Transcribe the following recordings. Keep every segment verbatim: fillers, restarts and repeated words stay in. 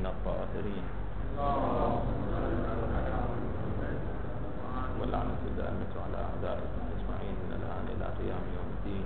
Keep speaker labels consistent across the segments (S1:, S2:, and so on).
S1: الطاهرين واللعنة الدائمة على أعدائكم أجمعين من الآن إلى قيام يوم الدين.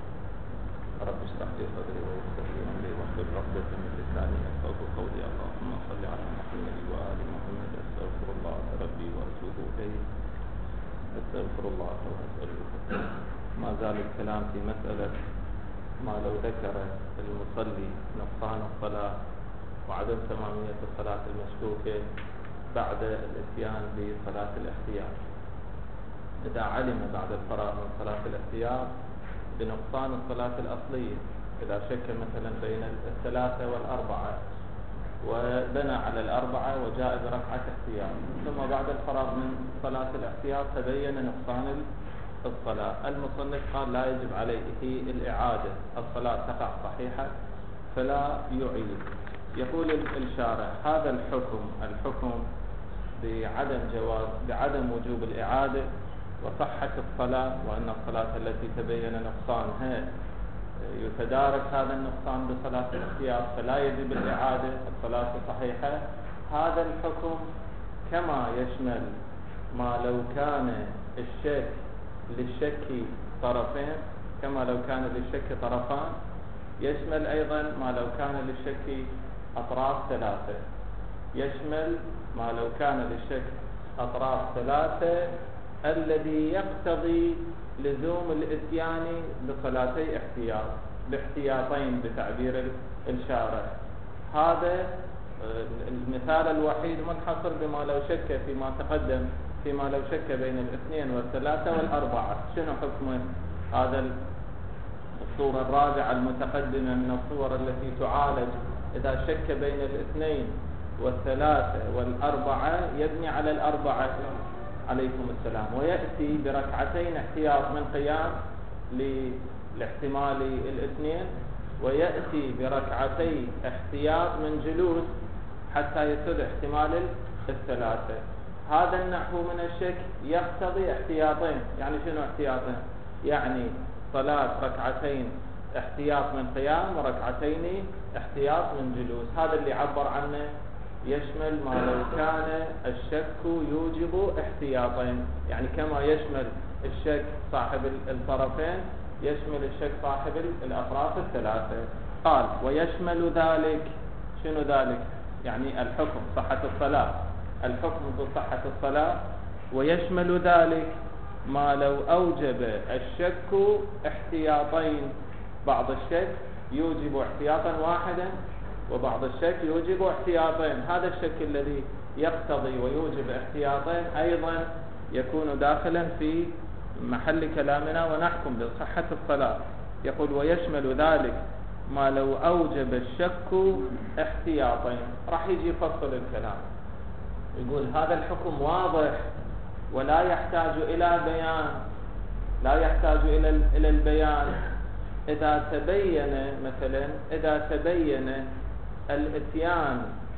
S1: رب اشرح لي صدري ويسر لي أمري واحلل عقدة من لساني يفقهوا قولي. اللهم صل على محمد وآل محمد. أستغفر الله ربي وأتوب إليه. أستغفر الله وأسأله. ما زال الكلام في مسألة ما لو ذكر المصلي نقصان الصلاة وعدم تمامية الصلاة المشكوكة بعد الاتيان بصلاة الاحتياط. إذا علم بعد الفراغ من صلاة الاحتياط بنقصان الصلاة الأصلية، إذا شك مثلا بين الثلاثة والأربعة وبنى على الأربعة وجاء بركعة احتياط، ثم بعد الفراغ من صلاة الاحتياط تبين نقصان الصلاة، المصنف قال لا يجب عليه الإعادة، الصلاة تقع صحيحة فلا يعيد. يقول الشارح هذا الحكم الحكم بعدم جواز بعدم وجوب الإعادة وصحة الصلاة، وأن الصلاة التي تبين نقصانها يتدارك هذا النقصان بصلاة الاحتياط فلا يجب الإعادة، الصلاة صحيحة. هذا الحكم كما يشمل ما لو كان الشك للشك طرفين، كما لو كان للشك طرفان، يشمل أيضا ما لو كان للشك أطراف ثلاثة، يشمل ما لو كان للشك أطراف ثلاثة الذي يقتضي لزوم الاتيان بصلاتي احتياط باحتياطين بتعبير الشارع. هذا المثال الوحيد منحصر بما لو شك فيما تقدم، فيما لو شك بين الاثنين والثلاثة والأربعة شنو حكمه؟ هذا الصورة الراجعة المتقدمة من الصور التي تعالج إذا شك بين الاثنين والثلاثة والأربعة يبني على الأربعة عليكم السلام، ويأتي بركعتين احتياط من قيام لاحتمال الاثنين، ويأتي بركعتي احتياط من جلوس حتى يسد احتمال الثلاثة. هذا النحو من الشك يقتضي احتياطين. يعني شنو احتياطين؟ يعني صلاة ركعتين احتياط من قيام وركعتين احتياط من جلوس. هذا اللي عبر عنه يشمل ما لو كان الشك يوجب احتياطين، يعني كما يشمل الشك صاحب الطرفين يشمل الشك صاحب الأطراف الثلاثة. قال ويشمل ذلك، شنو ذلك؟ يعني الحكم صحة الصلاة، الحكم بصحة الصلاة. ويشمل ذلك ما لو أوجب الشك احتياطين، بعض الشك يوجب احتياطا واحدا وبعض الشك يوجب احتياطين. هذا الشك الذي يقتضي ويوجب احتياطين أيضا يكون داخلا في محل كلامنا ونحكم بصحة الصلاة. يقول ويشمل ذلك ما لو أوجب الشك احتياطين. راح يجي يفصل الكلام، يقول هذا الحكم واضح ولا يحتاج إلى بيان، لا يحتاج إلى إلى البيان. إذا تبين مثلا إذا تبين الاتيان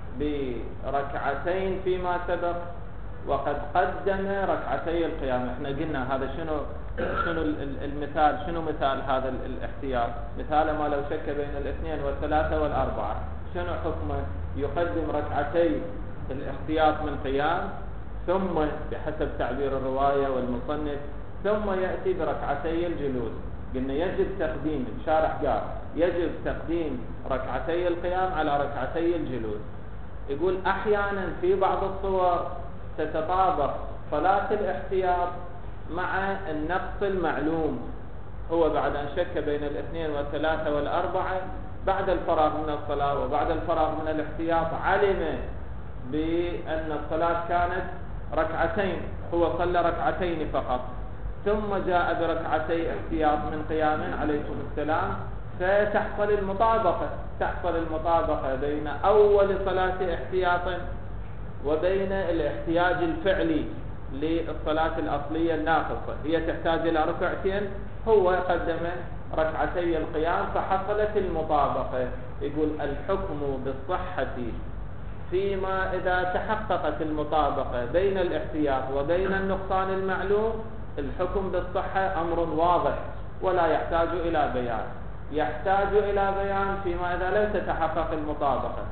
S1: بركعتين فيما سبق وقد قدم ركعتي القيام، احنا قلنا هذا شنو شنو المثال، شنو مثال هذا الاحتياط؟ مثال ما لو شك بين الاثنين والثلاثة والأربعة شنو حكمه؟ يقدم ركعتي الاحتياط من قيام ثم بحسب تعبير الرواية والمصنف ثم يأتي بركعتي الجلوس. قلنا يجب تقديم، الشارح قال يجب تقديم ركعتي القيام على ركعتي الجلوس. يقول أحيانا في بعض الصور تتطابق صلاة الاحتياط مع النقص المعلوم، هو بعد أن شك بين الاثنين والثلاثة والأربعة بعد الفراغ من الصلاة وبعد الفراغ من الاحتياط علم بأن الصلاة كانت ركعتين، هو صلى ركعتين فقط ثم جاء بركعتي احتياط من قيام عليكم السلام، فتحصل المطابقة تحصل المطابقة بين أول صلاة احتياط وبين الاحتياج الفعلي للصلاة الأصلية الناقصة، هي تحتاج إلى ركعتين، هو قدم ركعتي القيام فحصلت المطابقة. يقول الحكم بالصحة فيما إذا تحققت المطابقة بين الاحتياط وبين النقصان المعلوم، الحكم بالصحة أمر واضح ولا يحتاج إلى بيان. يحتاج إلى بيان فيما إذا لم تتحقق المطابقة،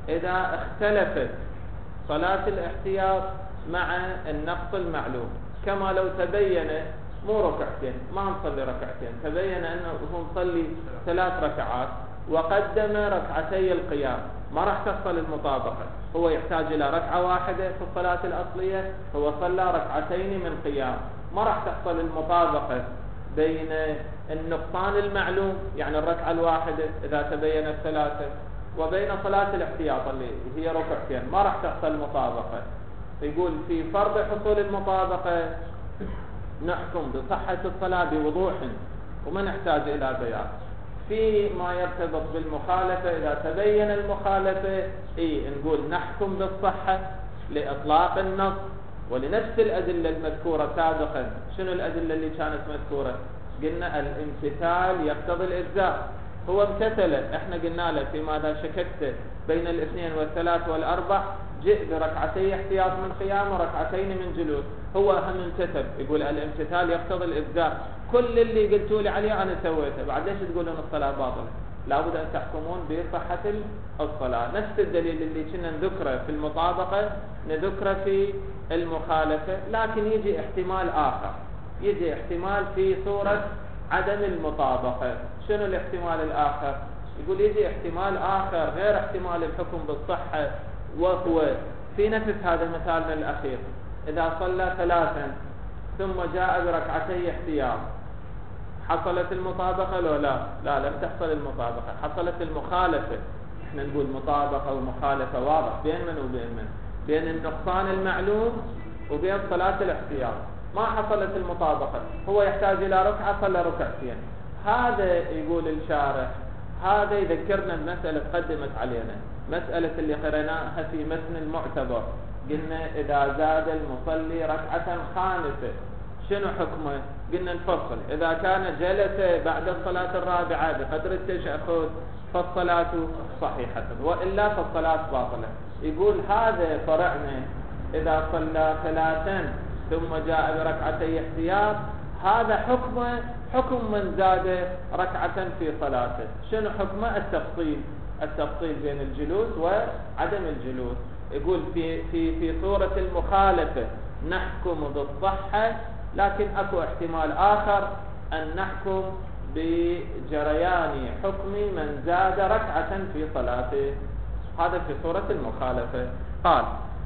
S1: إذا اختلفت صلاة الاحتياط مع النقص المعلوم، كما لو تبين مو ركعتين، ما نصلي ركعتين، تبين أنه هو مصلي ثلاث ركعات وقدم ركعتي القيام، ما راح تحصل المطابقة. هو يحتاج إلى ركعة واحدة في الصلاة الأصلية، هو صلى ركعتين من قيام، ما راح تحصل المطابقة بين النقصان المعلوم يعني الركعة الواحدة إذا تبين الثلاثة، وبين صلاة الاحتياط اللي هي ركعتين، ما راح تحصل مطابقة. يقول في فرض حصول المطابقة نحكم بصحة الصلاة بوضوح وما نحتاج إلى بيان. في ما يرتبط بالمخالفة إذا تبين المخالفة إيه نقول نحكم بالصحة لإطلاق النص ولنفس الأدلة المذكورة سابقا. شنو الأدلة اللي كانت مذكورة؟ قلنا الامتثال يقتضي الإجزاء، هو امتثل، احنا قلنا له في ماذا شككت بين الاثنين والثلاث والأربع، جئ بركعتي احتياط من قيام وركعتين من جلوس، هو هم امتثل. يقول الامتثال يقتضي الإجزاء، كل اللي قلتوا لي عليه أنا سويته، بعد ليش تقولون الصلاة باطلة؟ لابد أن تحكمون بصحة الصلاة. نفس الدليل اللي كنا نذكره في المطابقة نذكره في المخالفة، لكن يجي احتمال آخر، يجي احتمال في صورة عدم المطابقة. شنو الاحتمال الآخر؟ يقول يجي احتمال آخر غير احتمال الحكم بالصحة، وهو في نفس هذا مثالنا الأخير، إذا صلى ثلاثا ثم جاء بركعتي احتياط، حصلت المطابقة لو لا؟ لا، لم تحصل المطابقة، حصلت المخالفة. احنا نقول مطابقة ومخالفة واضح بين من وبين من؟ بين النقصان المعلوم وبين صلاة الاحتياط، ما حصلت المطابقة، هو يحتاج إلى ركعة صلى ركعتين. هذا يقول الشارح هذا يذكرنا بمسألة قدمت علينا، مسألة اللي قرأناها في متن المعتبر، قلنا إذا زاد المصلي ركعة خامسة شنو حكمه؟ قلنا نفصل، إذا كان جلس بعد الصلاة الرابعة بقدر التشهد فالصلاة صحيحة، وإلا فالصلاة باطلة. يقول هذا فرعنا إذا صلى ثلاثا ثم جاء بركعتي احتياط، هذا حكمه حكم من زاد ركعة في صلاته. شنو حكمه؟ التفصيل، التفصيل بين الجلوس وعدم الجلوس. يقول في في في صورة المخالفة نحكم بالصحة، لكن اكو احتمال آخر أن نحكم بجريان حكم من زاد ركعة في صلاته، هذا في صورة المخالفة. قال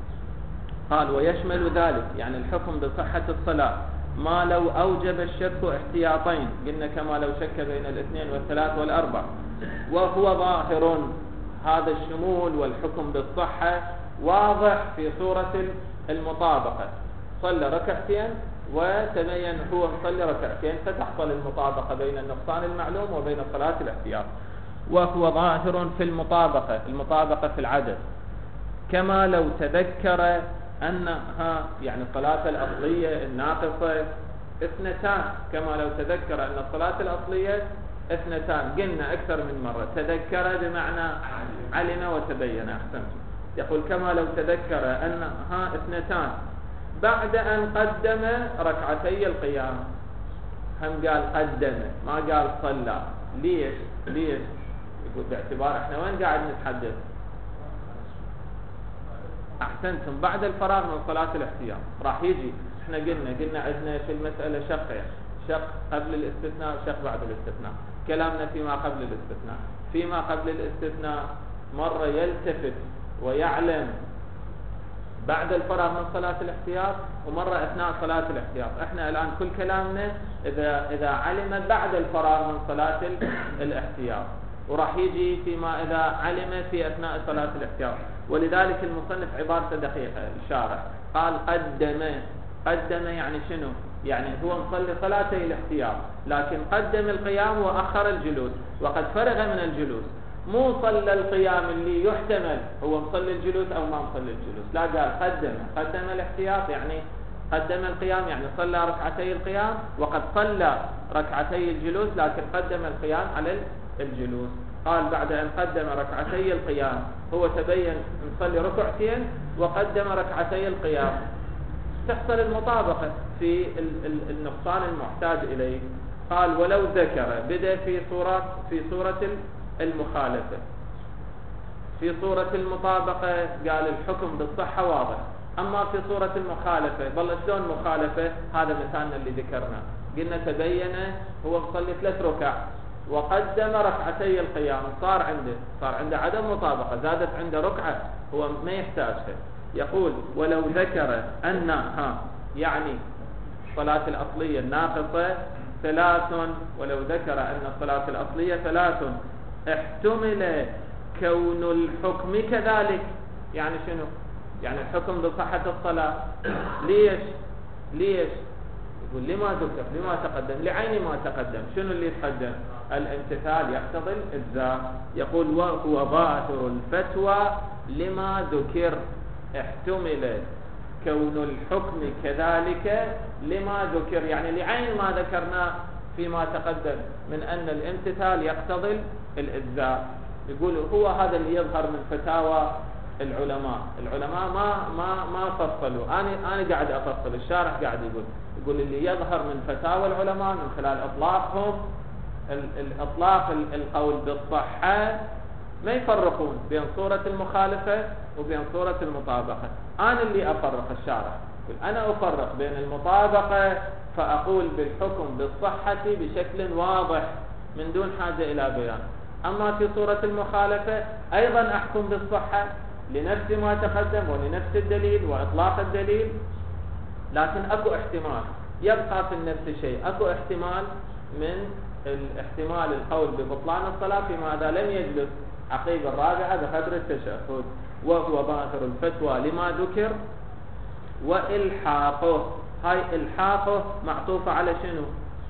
S1: قال ويشمل ذلك يعني الحكم بصحة الصلاة ما لو أوجب الشك احتياطين، قلنا كما لو شك بين الاثنين والثلاث والأربع، وهو ظاهر. هذا الشمول والحكم بالصحة واضح في صورة المطابقة، صلى ركعتين وتبين هو مصلي ركعتين، فتحصل المطابقة بين النقصان المعلوم وبين صلاة الاحتياط، وهو ظاهر في المطابقة، المطابقة في العدد، كما لو تذكر أنها يعني الصلاة الأصلية الناقصة اثنتان، كما لو تذكر أن الصلاة الأصلية اثنتان، قلنا أكثر من مرة، تذكر بمعنى علم وتبين. أحسن، يقول كما لو تذكر أنها اثنتان بعد أن قدم ركعتي القيام، هم قال قدم ما قال صلى. ليش؟ ليش؟ يقول باعتبار احنا وين قاعد نتحدث؟ أحسنتم، بعد الفراغ من صلاة الاحتياط راح يجي، احنا قلنا قلنا عندنا في المسألة شقين، شق قبل الاستثناء وشق بعد الاستثناء. كلامنا فيما قبل الاستثناء، فيما قبل الاستثناء مرة يلتفت ويعلم بعد الفراغ من صلاة الاحتياط، ومرة أثناء صلاة الاحتياط. احنا الآن كل كلامنا إذا إذا علم بعد الفراغ من صلاة الاحتياط، وراح يجي فيما إذا علم في أثناء صلاة الاحتياط. ولذلك المصنف عبارته دقيقة الشارح، قال قدم. قدم يعني شنو؟ يعني هو مصلي صلاتي الاحتياط لكن قدم القيام وأخر الجلوس، وقد فرغ من الجلوس، مو صلى القيام اللي يحتمل هو مصلي الجلوس أو ما مصلي الجلوس، لا، قال قدم قدم الاحتياط يعني قدم القيام، يعني صلى ركعتي القيام وقد صلى ركعتي الجلوس لكن قدم القيام على الجلوس. قال بعد أن قدم ركعتي القيام هو تبين مصلي ركعتين وقدم ركعتي القيام، تحصل المطابقة في النقصان المحتاج إليه. قال ولو ذكر، بدأ في صورة في صورة المخالفة، في صورة المطابقة قال الحكم بالصحة واضح، أما في صورة المخالفة ظل شلون مخالفة؟ هذا مثالنا اللي ذكرنا، قلنا تبين هو مصلي ثلاث ركع وقدم ركعتي القيام، صار عنده صار عنده عدم مطابقة، زادت عنده ركعة هو ما يحتاجها. يقول ولو ذكر أن ها يعني الصلاة الأصلية الناقصة ثلاث، ولو ذكر أن الصلاة الأصلية ثلاث احتمل كون الحكم كذلك. يعني شنو؟ يعني الحكم بصحة الصلاة. ليش؟ ليش؟ يقول لما ذكر؟ لما تقدم؟ لعين ما تقدم. شنو اللي تقدم؟ الامتثال يقتضي الإجزاء. يقول وهو ظاهر الفتوى لما ذكر، احتمل كون الحكم كذلك لما ذكر، يعني لعين ما ذكرنا فيما تقدم من أن الامتثال يقتضي الإجزاء. يقول هو هذا اللي يظهر من فتاوى العلماء. العلماء ما ما ما فصلوا، أنا أنا قاعد أفصل، الشارح قاعد يقول يقول اللي يظهر من فتاوى العلماء من خلال إطلاقهم الإطلاق القول بالصحة، ما يفرقون بين صورة المخالفة وبين صورة المطابقة. أنا اللي أفرق، الشارح أنا أفرق بين المطابقة فأقول بالحكم بالصحة بشكل واضح من دون حاجة إلى بيان، أما في صورة المخالفة أيضا أحكم بالصحة لنفس ما تقدم ولنفس الدليل وإطلاق الدليل، لكن أكو احتمال يبقى في النفس الشيء، أكو احتمال من الاحتمال القول ببطلان الصلاة فيما إذا لم يجلس عقيب الرابعة بقدر التشهد، وهو ظاهر الفتوى لما ذكر وإلحاقه. هاي إلحاقه معطوفة على شنو؟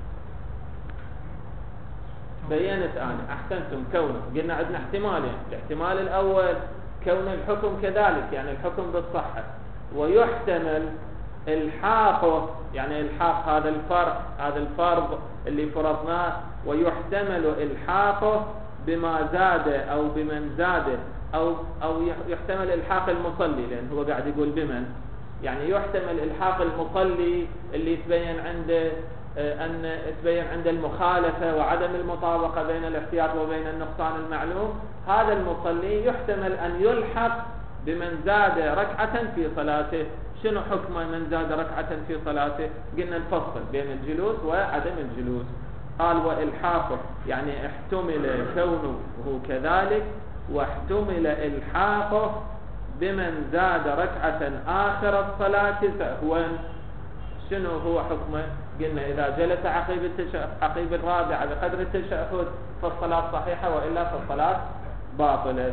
S1: بينت أنا أحسنتم كونه، قلنا عندنا احتمالين، الاحتمال الأول كون الحكم كذلك يعني الحكم بالصحة، ويحتمل الحاقه يعني الحاق هذا الفرق هذا الفرض اللي فرضناه، ويحتمل الحاقه بما زاد أو بمن زاد أو أو يحتمل الحاق المصلي، لأن هو قاعد يقول بمن، يعني يحتمل الحاق المصلي اللي تبين عنده أن تبين عند المخالفة وعدم المطابقة بين الاحتياط وبين النقصان المعلوم، هذا المصلي يحتمل أن يلحق بمن زاد ركعة في صلاته. شنو حكم من زاد ركعة في صلاته؟ قلنا نفصل بين الجلوس وعدم الجلوس. قال وإلحاقه يعني احتمل كونه كذلك، واحتمل إلحاقه بمن زاد ركعة آخر الصلاة سهوا. شنو هو حكمه؟ قلنا إذا جلس عقيب التشهد عقيب الرابعة بقدر التشهد فالصلاة صحيحة، وإلا فالصلاة باطلة.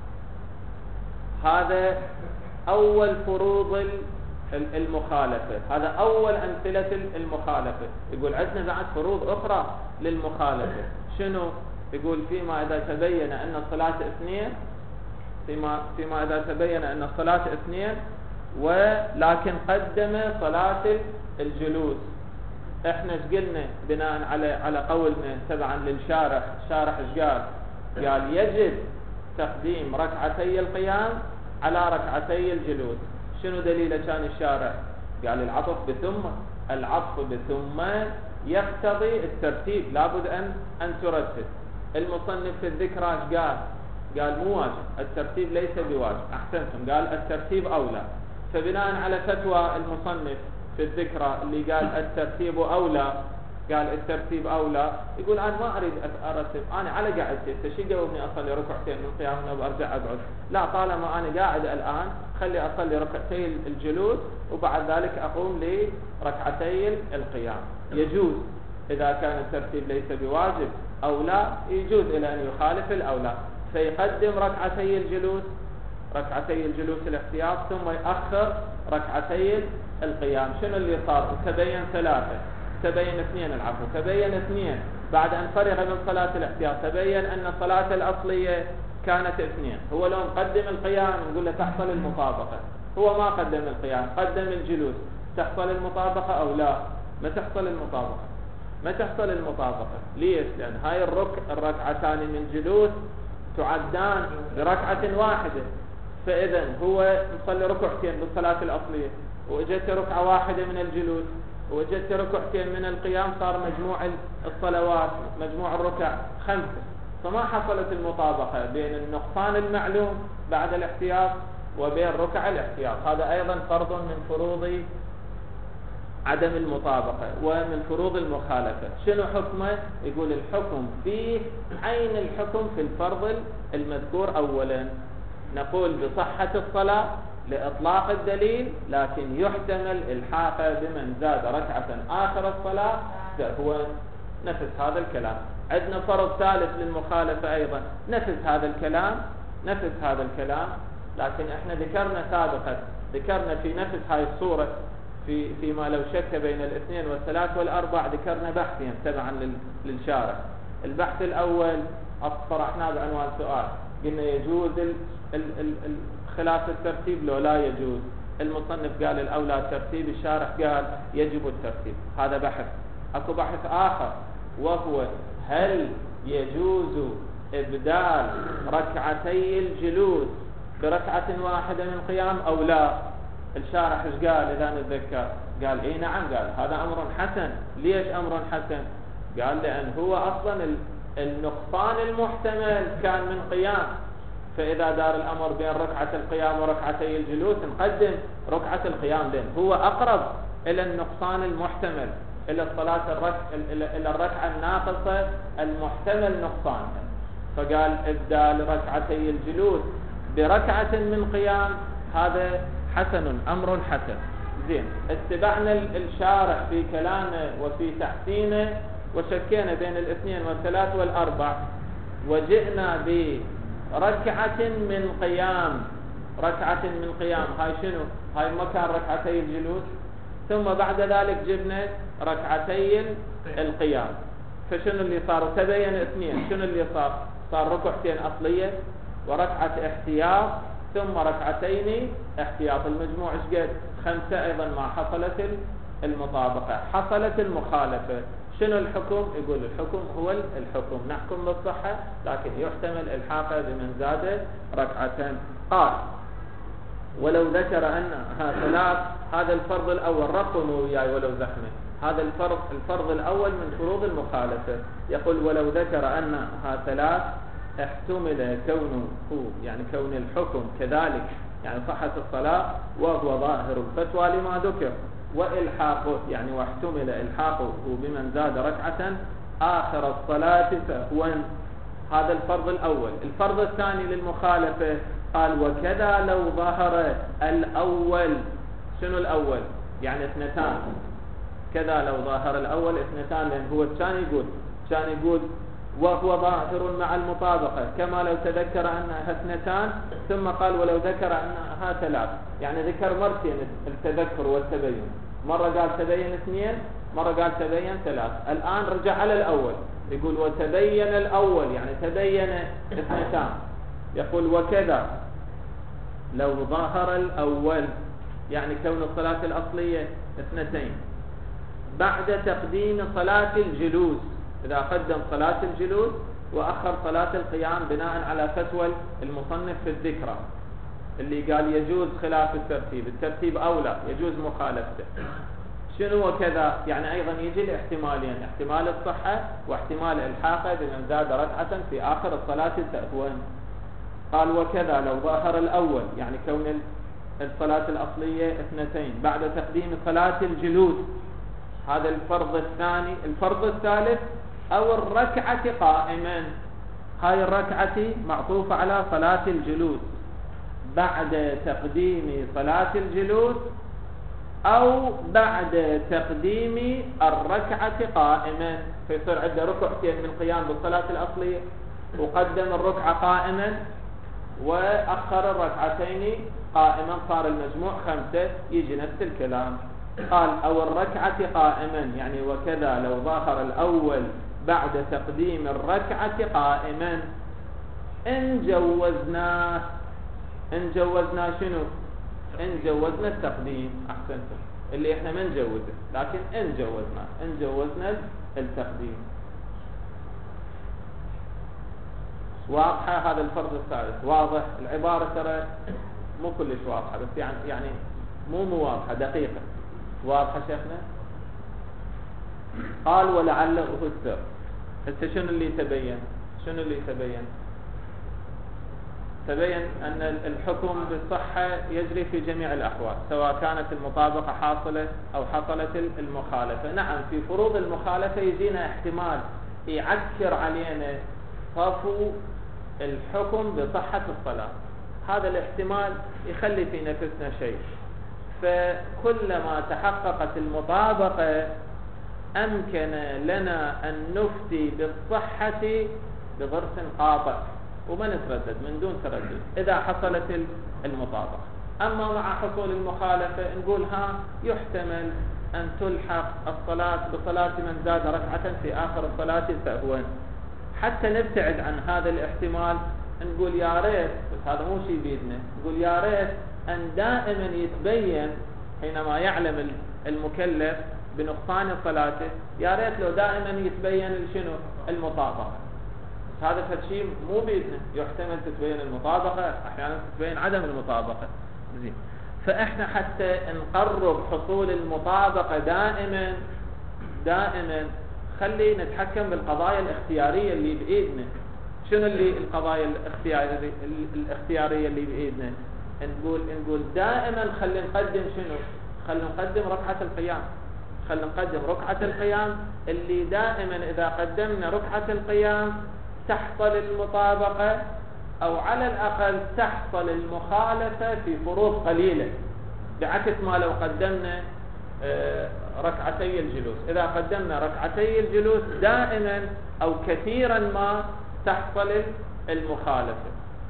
S1: هذا أول فروض المخالفة، هذا أول أمثلة المخالفة. يقول عندنا بعد فروض أخرى للمخالفة. شنو؟ يقول فيما إذا تبين أن الصلاة اثنين فيما فيما إذا تبين أن الصلاة اثنين ولكن قدم صلاة الجلوس. احنا ايش قلنا بناء على على قولنا تبعا للشارح؟ الشارح ايش قال؟ قال يجب تقديم ركعتي القيام على ركعتي الجلوس. شنو دليله كان الشارح؟ قال العطف بثم، العطف بثم يقتضي الترتيب، لابد ان ان ترتب. المصنف في الذكرى ايش قال؟ قال مو واجب، الترتيب ليس بواجب. احسنتم، قال الترتيب اولى. فبناء على فتوى المصنف في الذكرى اللي قال الترتيب اولى، قال الترتيب اولى، يقول انا ما اريد ارتب، انا على قعدتي انت شو قومني اصلي ركعتين من القيام وارجع اقعد؟ لا، طالما انا قاعد الان خلي اصلي ركعتي الجلوس وبعد ذلك اقوم لركعتي القيام. يجوز اذا كان الترتيب ليس بواجب او لا، يجوز الى ان يخالف الاولى، فيقدم ركعتي الجلوس ركعتي الجلوس الاحتياط ثم يأخر ركعتي القيام. شنو اللي صار؟ تبين ثلاثة، تبين اثنين، العفو تبين اثنين بعد أن فرغ من صلاة الاحتياط. تبين أن الصلاة الأصلية كانت اثنين، هو لو قدم القيام نقول له تحصل المطابقة، هو ما قدم القيام قدم الجلوس، تحصل المطابقة أو لا؟ ما تحصل المطابقة، ما تحصل المطابقة. ليش؟ لأن هاي الرك الركعتان من جلوس تعدان بركعة واحدة، فإذا هو يصلي ركعتين بالصلاة الأصلية وإجت ركعة واحدة من الجلوس وإجت ركعتين من القيام، صار مجموع الصلوات مجموع الركع خمسة، فما حصلت المطابقة بين النقصان المعلوم بعد الاحتياط وبين ركع الاحتياط. هذا أيضا فرض من فروض عدم المطابقة ومن فروض المخالفة. شنو حكمه؟ يقول الحكم فيه عين الحكم في الفرض المذكور أولا. نقول بصحة الصلاة لإطلاق الدليل، لكن يحتمل الحاقه بمن زاد ركعة آخر الصلاة هو نفس هذا الكلام. عندنا فرض ثالث للمخالفة أيضا نفس هذا الكلام نفس هذا الكلام لكن احنا ذكرنا سابقا ذكرنا في نفس هاي الصورة في فيما لو شك بين الاثنين والثلاث والأربع ذكرنا بحثين تبعا للشارع. البحث الأول طرحناه بعنوان سؤال، قلنا يجوز ال ال ال ال خلاف الترتيب لو لا يجوز. المصنف قال الأولى الترتيب، الشارح قال يجب الترتيب. هذا بحث. أكو بحث آخر وهو هل يجوز إبدال ركعتي الجلوس بركعة واحدة من قيام أو لا؟ الشارح ايش قال إذا نتذكر؟ قال إيه نعم، قال هذا أمر حسن. ليش أمر حسن؟ قال لأن هو أصلا النقصان المحتمل كان من قيام، فإذا دار الأمر بين ركعة القيام وركعتي الجلوس نقدم ركعة القيام، لأن هو أقرب إلى النقصان المحتمل، إلى الصلاة الرك... إلى الركعة الناقصة المحتمل نقصانها. فقال إبدال ركعتي الجلوس بركعة من قيام هذا حسن، أمر حسن. زين، اتبعنا الشارح في كلامه وفي تحسينه وشكينا بين الاثنين والثلاث والأربع، وجئنا بركعة من قيام. ركعة من قيام هاي شنو؟ هاي مكان ركعتي الجلوس، ثم بعد ذلك جبنا ركعتي القيام. فشنو اللي صار؟ تبين اثنين. شنو اللي صار؟ صار ركعتين أصلية وركعة احتياط ثم ركعتين احتياط. المجموع ايش قد؟ خمسة. أيضا ما حصلت المطابقة، حصلت المخالفة. شنو الحكم؟ يقول الحكم هو الحكم، نحكم بالصحة لكن يحتمل الحاقه بمن زاد ركعتين. قال ولو ذكر أنها ثلاث، هذا الفرض الأول، رقموا وياي ولو زحمة. هذا الفرض الفرض الأول من فروض المخالفة. يقول ولو ذكر أنها ثلاث احتمل كونه يعني كون الحكم كذلك، يعني صحة الصلاة وهو ظاهر الفتوى لما ذكر، وإلحاقه يعني واحتمل إلحاقه بمن زاد ركعة آخر الصلاة سهوا. هذا الفرض الأول. الفرض الثاني للمخالفة قال وكذا لو ظهر الأول. شنو الأول؟ يعني اثنتان. كذا لو ظهر الأول اثنتان، لأن هو الثاني يقول كان يقول وهو ظاهر مع المطابقة، كما لو تذكر أنها اثنتان ثم قال ولو ذكر أنها ثلاث، يعني ذكر مرتين التذكر والتبين. مرة قال تبين اثنين، مرة قال تبين ثلاث. الآن رجع على الأول، يقول وتبين الأول يعني تبين اثنتان. يقول وكذا لو ظهر الأول يعني كون الصلاة الأصلية اثنتين بعد تقديم صلاة الجلوس، إذا قدم صلاة الجلوس وأخر صلاة القيام بناء على فتوى المصنف في الذكرى اللي قال يجوز خلاف الترتيب، الترتيب أولى يجوز مخالفته. شنو وكذا؟ يعني أيضا يجي الاحتمالين، احتمال الصحة واحتمال الحاقه بمن زاد ركعة في آخر الصلاة سهوا. قال وكذا لو ظهر الأول يعني كون الصلاة الأصلية اثنتين بعد تقديم صلاة الجلوس، هذا الفرض الثاني. الفرض الثالث أو الركعة قائما، هاي الركعة معطوفة على صلاة الجلوس بعد تقديم صلاة الجلوس أو بعد تقديم الركعة قائما، فيصير عنده ركعتين من قيام بالصلاة الأصلية وقدم الركعة قائما وأخر الركعتين قائما، صار المجموع خمسة، يجي نفس الكلام. قال أو الركعة قائما يعني وكذا لو ظهر الأول بعد تقديم الركعة قائما. إن جوزناه، إن جوزنا شنو؟ إن جوزنا التقديم. أحسنتم، اللي إحنا ما نجوزه، لكن إن جوزنا إن جوزنا التقديم. واضحة؟ هذا الفرض الثالث واضح. العبارة ترى مو كلش واضحة، بس يعني يعني مو مو واضحة، دقيقة. واضحة شيخنا؟ قال ولعله السر. هسه شنو اللي تبين؟ شنو اللي تبين؟ تبين أن الحكم بالصحة يجري في جميع الأحوال، سواء كانت المطابقة حاصلة أو حصلت المخالفة. نعم، في فروض المخالفة يجينا احتمال يعكر علينا صفو الحكم بصحة الصلاة، هذا الاحتمال يخلي في نفسنا شيء. فكلما تحققت المطابقة أمكن لنا أن نفتي بالصحة بضرس قاطع وما نتردد من دون تردد إذا حصلت المطابقة. أما مع حصول المخالفة نقول ها يحتمل أن تلحق الصلاة بصلاة من زاد ركعة في آخر الصلاة سهوا. حتى نبتعد عن هذا الاحتمال نقول يا ريت، بس هذا مو شيء بيدنا، نقول يا ريت أن دائما يتبين حينما يعلم المكلف بنقصان صلاته، يا ريت لو دائما يتبين شنو المطابقة. هذا فشيء مو بيدنا، يحتمل تتبين المطابقة، أحيانا تتبين عدم المطابقة. زين، فإحنا حتى نقرب حصول المطابقة دائما دائما خلي نتحكم بالقضايا الاختيارية اللي بإيدنا. شنو اللي القضايا الاختيارية الاختيارية اللي بإيدنا؟ نقول نقول دائما خلي نقدم شنو؟ خلي نقدم ركعة القيام. خلي نقدم ركعة القيام اللي دائما إذا قدمنا ركعة القيام تحصل المطابقة، أو على الأقل تحصل المخالفة في فروض قليلة، بعكس ما لو قدمنا ركعتي الجلوس. إذا قدمنا ركعتي الجلوس دائما أو كثيرا ما تحصل المخالفة.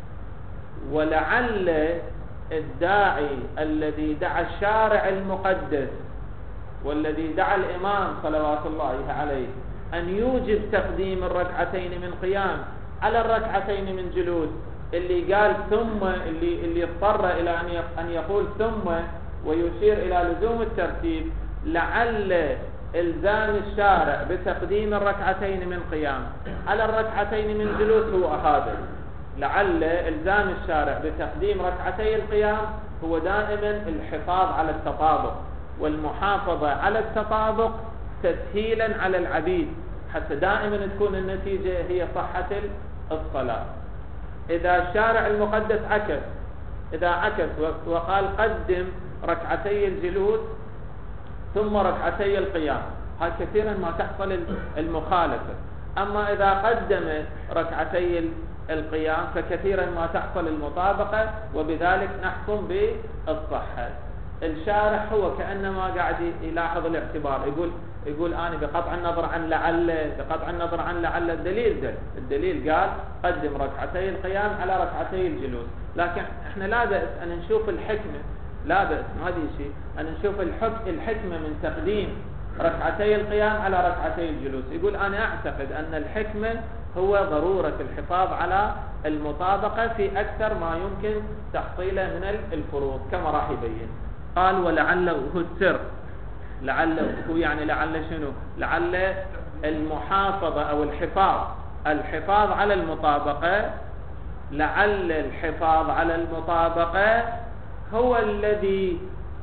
S1: ولعل الداعي الذي دعا الشارع المقدس والذي دعا الإمام صلوات الله عليه أن يوجب تقديم الركعتين من قيام على الركعتين من جلوس، اللي قال ثم، اللي اللي اضطر إلى أن يقول ثم ويشير إلى لزوم الترتيب، لعل إلزام الشارع بتقديم الركعتين من قيام على الركعتين من جلوس هو هذا. لعل إلزام الشارع بتقديم ركعتي القيام هو دائما الحفاظ على التطابق والمحافظة على التطابق تسهيلا على العبيد، حتى دائما تكون النتيجة هي صحة الصلاة. إذا الشارع المقدس عكس، إذا عكس وقال قدم ركعتي الجلوس ثم ركعتي القيام، هذا كثيرا ما تحصل المخالفة. أما إذا قدم ركعتي القيام فكثيرا ما تحصل المطابقة، وبذلك نحكم بالصحة. الشارح هو كأنما قاعد يلاحظ الاعتبار، يقول يقول أنا بقطع النظر عن لعل بقطع النظر عن لعل الدليل ده الدليل قال قدم ركعتي القيام على ركعتي الجلوس، لكن احنا لا بأس أن نشوف الحكمة، لا بأس ما هذه شيء أن نشوف الحكمة من تقديم ركعتي القيام على ركعتي الجلوس. يقول أنا أعتقد أن الحكمة هو ضرورة الحفاظ على المطابقة في أكثر ما يمكن تحصيله من الفروض كما راح يبين. قال ولعله هو السر، لعله هو يعني لعل شنو؟ لعل المحافظة أو الحفاظ الحفاظ على المطابقة، لعل الحفاظ على المطابقة هو الذي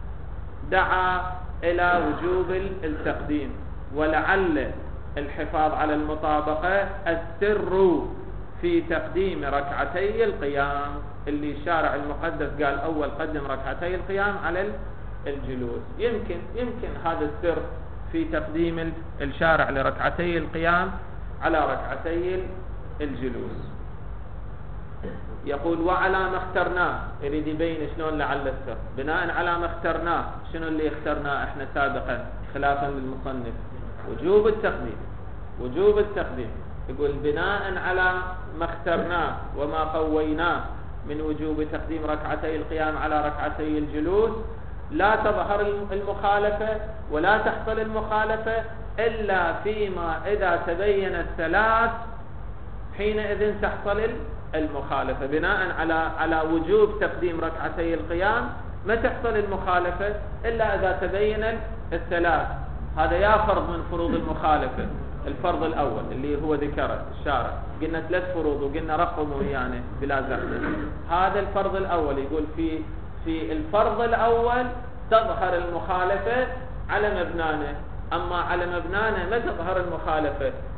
S1: دعا إلى وجوب التقديم، ولعل الحفاظ على المطابقة السر في تقديم ركعتي القيام، اللي الشارع المقدس قال أول قدم ركعتي القيام على الجلوس. يمكن يمكن هذا السر في تقديم الشارع لركعتي القيام على ركعتي الجلوس. يقول وعلى ما اخترناه، يريد يبين شلون لعل السر بناء على ما اخترناه. شنو اللي اخترناه احنا سابقا خلافا للمصنف؟ وجوب التقديم، وجوب التقديم. يقول بناء على ما اخترناه وما قويناه من وجوب تقديم ركعتي القيام على ركعتي الجلوس لا تظهر المخالفة ولا تحصل المخالفة إلا فيما إذا تبين الثلاث، حينئذ تحصل المخالفة. بناء على على وجوب تقديم ركعتي القيام ما تحصل المخالفة إلا إذا تبين الثلاث. هذا يا فرض من فروض المخالفة. الفرض الأول اللي هو ذكره الشارع، قلنا ثلاث فروض وقلنا رقموا يعني بلا زحمة. هذا الفرض الأول يقول في في الفرض الأول تظهر المخالفة على مبنانه، أما على مبنانه ما تظهر المخالفة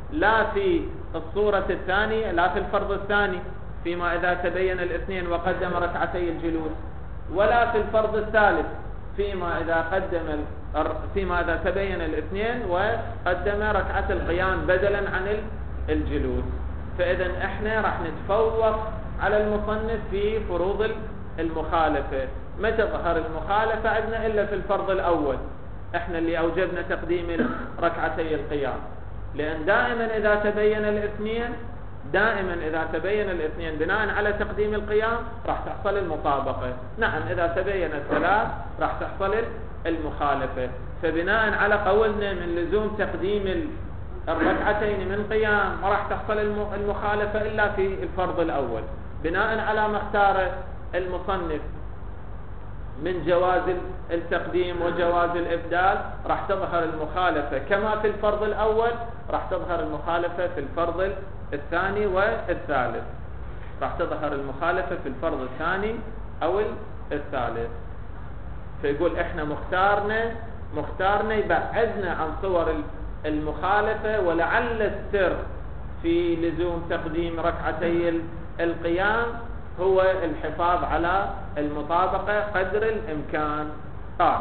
S2: لا في الصورة الثانية، لا في الفرض الثاني فيما إذا تبين الاثنين وقدم ركعتي الجلوس، ولا في الفرض الثالث فيما إذا قدم فيما إذا تبين الاثنين وقدم ركعة القيام بدلا عن الجلوس. فإذا احنا راح نتفوق على المصنف في فروض المخالفة. ما تظهر المخالفة عندنا إلا في الفرض الأول، احنا اللي أوجبنا تقديم ركعتي القيام، لأن دائما إذا تبين الاثنين دائما إذا تبين الاثنين بناء على تقديم القيام راح تحصل المطابقة. نعم إذا تبين الثلاث راح تحصل المخالفة. فبناء على قولنا من لزوم تقديم الركعتين من قيام ما راح تحصل المخالفة إلا في الفرض الأول. بناء على ما اختار المصنف من جواز التقديم وجواز الإبدال راح تظهر المخالفة كما في الفرض الأول، راح تظهر المخالفة في الفرض الثاني والثالث. راح تظهر المخالفة في الفرض الثاني أو الثالث. فيقول احنا مختارنا مختارنا يبعدنا عن صور المخالفة، ولعل السر في لزوم تقديم ركعتي القيام هو الحفاظ على المطابقة قدر الإمكان. قال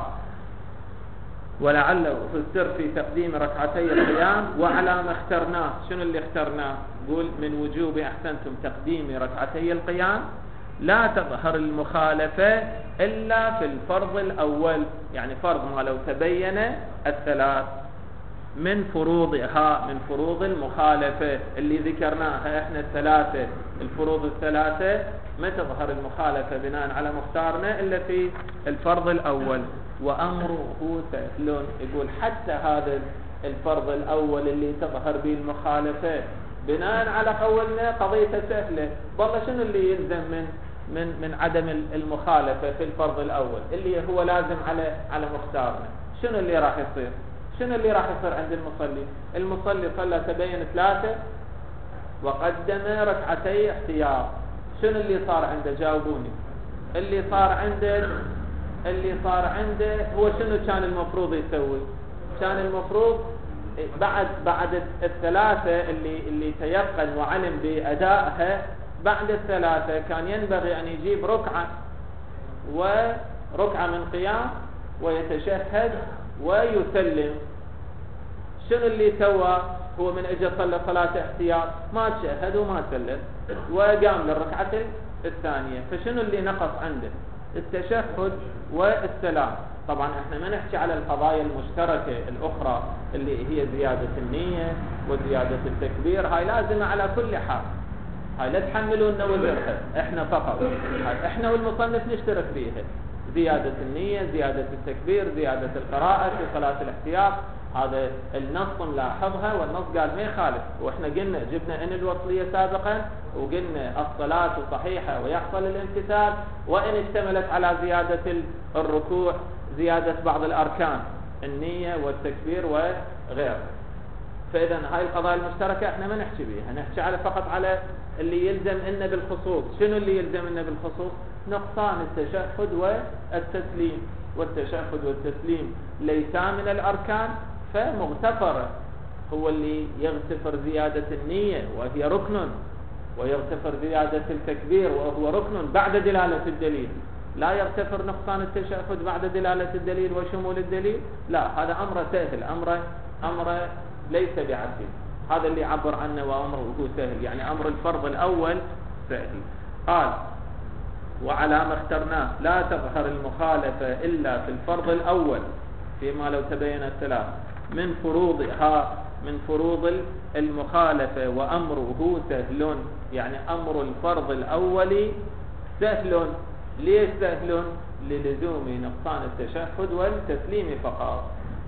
S2: ولعل السر في تقديم ركعتي القيام وعلى ما اخترناه. شنو اللي اخترناه؟ قول من وجوب أحسنتم تقديم ركعتي القيام لا تظهر المخالفة إلا في الفرض الأول، يعني فرض ما لو تبين الثلاث من فروضها من فروض المخالفة اللي ذكرناها احنا الثلاثة، الفروض الثلاثة ما تظهر المخالفة بناء على مختارنا إلا في الفرض الأول. وأمره سهل. يقول حتى هذا الفرض الأول اللي تظهر به المخالفة بناء على قولنا قضية سهلة. والله شنو اللي يلزم من من من عدم المخالفة في الفرض الأول اللي هو لازم على على مختارنا؟ شنو اللي راح يصير؟ شنو اللي راح يصير عند المصلي؟ المصلي صلى تبين ثلاثة وقدم ركعتي احتياط. شنو اللي صار عنده؟ جاوبوني. اللي صار عنده اللي صار عنده هو شنو كان المفروض يسوي؟ كان المفروض بعد بعد الثلاثة اللي اللي تيقن وعلم بأدائها، بعد الثلاثة كان ينبغي أن يجيب ركعة وركعة من قيام ويتشهد ويسلم. شنو اللي سوى؟ هو من اجى صلى صلاة احتياط ما تشهد وما سلم وقام للركعة الثانية. فشنو اللي نقص عنده؟ التشهد والسلام. طبعا احنا ما نحكي على القضايا المشتركة الاخرى اللي هي زيادة النية وزيادة التكبير، هاي لازمة على كل حال، هاي لا تحملونا وزرها، احنا فقط هاي احنا والمصنف نشترك فيها. زيادة النية، زيادة التكبير، زيادة القراءة في صلاة الاحتياط، هذا النص نلاحظها والنص قال ما يخالف. واحنا قلنا جبنا ان الوصلية سابقا وقلنا الصلاة صحيحة ويحصل الامتثال وان اشتملت على زيادة الركوع، زيادة بعض الاركان النية والتكبير وغيره. فاذا هاي القضايا المشتركة احنا ما نحكي بيها، نحكي على فقط على اللي يلزم إن بالخصوص. شنو اللي يلزم إن بالخصوص؟ نقصان التشهد والتسليم، والتشهد والتسليم ليسا من الأركان فمغتفر هو اللي يغتفر زيادة النية وهي ركن، ويغتفر زيادة التكبير وهو ركن بعد دلالة الدليل. لا يغتفر نقصان التشهد بعد دلالة الدليل وشمول الدليل، لا، هذا أمر سهل، أمر أمر ليس بعسير. هذا اللي عبر عنه وأمره سهل، يعني أمر الفرض الأول سهل. قال وعلى ما اخترناه لا تظهر المخالفة إلا في الفرض الأول فيما لو تبين الثلاث من فروضها من فروض المخالفة، وأمره سهل، يعني أمر الفرض الأول سهل. ليش سهل؟ للزوم نقصان التشهد والتسليم فقط،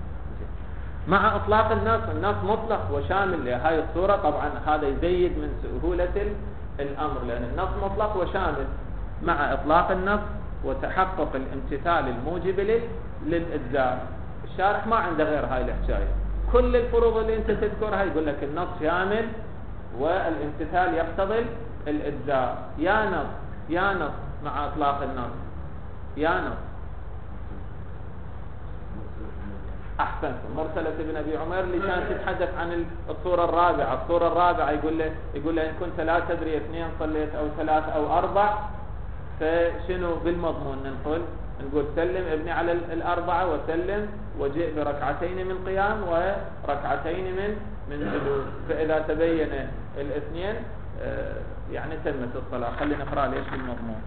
S2: مع إطلاق النص. النص مطلق وشامل لهذه الصورة، طبعا هذا يزيد من سهولة الأمر، لأن النص مطلق وشامل مع إطلاق النص وتحقق الامتثال الموجب للإجزاء. الشارح ما عنده غير هاي الحكاية، كل الفروض اللي انت تذكرها يقول لك النص شامل والامتثال يقتضي الإجزاء. يا نص يا نص مع إطلاق النص، يا نص أحسنتم. مرسلة ابن أبي عمير اللي كانت تتحدث عن الصورة الرابعة. الصورة الرابعة يقول له يقول له إن كنت لا تدري اثنين صليت أو ثلاث أو أربع فشنو بالمضمون نقول نقول سلم ابني على الأربعة وسلم وجئ بركعتين من قيام وركعتين من من جلوس. فإذا تبين الاثنين يعني تمت الصلاة. خلينا نقرأ ليش بالمضمون.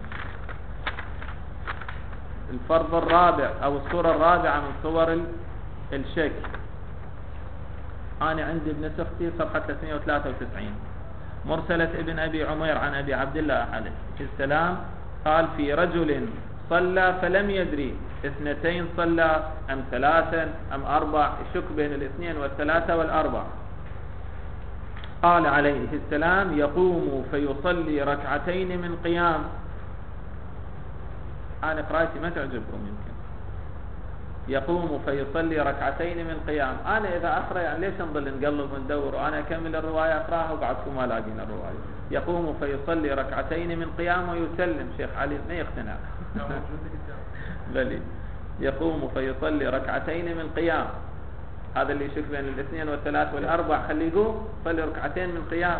S2: الفرض الرابع أو الصورة الرابعة من صور الشك. أنا عندي بنسختي صفحة ثلاثمائة وثلاثة وتسعين. مرسلة ابن أبي عمير عن أبي عبد الله عليه السلام قال في رجل صلى فلم يدري اثنتين صلى أم ثلاثا أم أربع، يشك بين الاثنين والثلاثة والأربع. قال عليه السلام يقوم فيصلي ركعتين من قيام. أنا قراءتي ما تعجبكم يمكن. يقوم فيصلي ركعتين من قيام. أنا إذا أقرأ يعني ليش نضل نقلب وندور وأنا أكمل الرواية أقرأها وبعدكم ما لاقين الرواية. يقوم فيصلي ركعتين من قيام ويسلم. شيخ علي ما يقتنع. بلي يقوم فيصلي ركعتين من قيام. هذا اللي يشك بين الاثنين والثلاث والأربع خليه يقوم يصلي ركعتين من قيام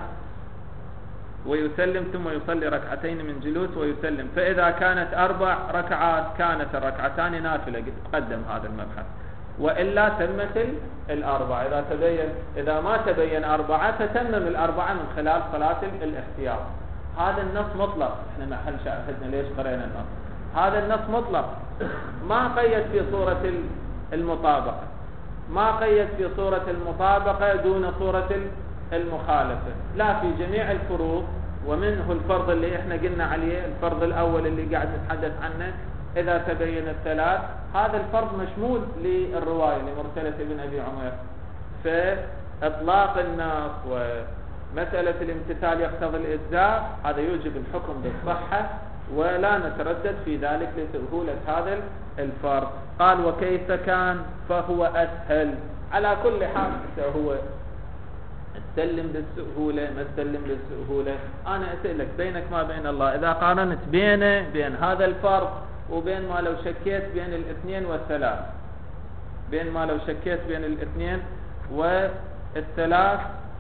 S2: ويسلم ثم يصلي ركعتين من جلوس ويسلم. فإذا كانت أربع ركعات كانت الركعتان نافلة. تقدم هذا المبحث. وإلا تمت الأربعة. إذا تبين إذا ما تبين أربعة فتمم الأربعة من خلال صلاة الاحتياط. هذا النص مطلق. إحنا ما حل شاهدنا ليش قرأنا النص. هذا النص مطلق ما قيد في صورة المطابقة، ما قيد في صورة المطابقة دون صورة المخالفة، لا في جميع الفروض. ومنه الفرض اللي احنا قلنا عليه الفرض الأول اللي قاعد نتحدث عنه إذا تبين الثلاث. هذا الفرض مشمول للرواية لمرسلة ابن أبي عمير. فإطلاق النص ومسألة الامتثال يقتضي الإجزاء هذا يوجب الحكم بالصحة ولا نتردد في ذلك لسهولة هذا الفرض. قال وكيف كان فهو أسهل. على كل حال هو تسلم بالسهولة ما تسلم بالسهولة. أنا أسألك بينك ما بين الله إذا قارنت بينه بين هذا الفرض وبين ما لو شكيت بين الاثنين والثلاث بين ما لو شكيت بين الاثنين والثلاث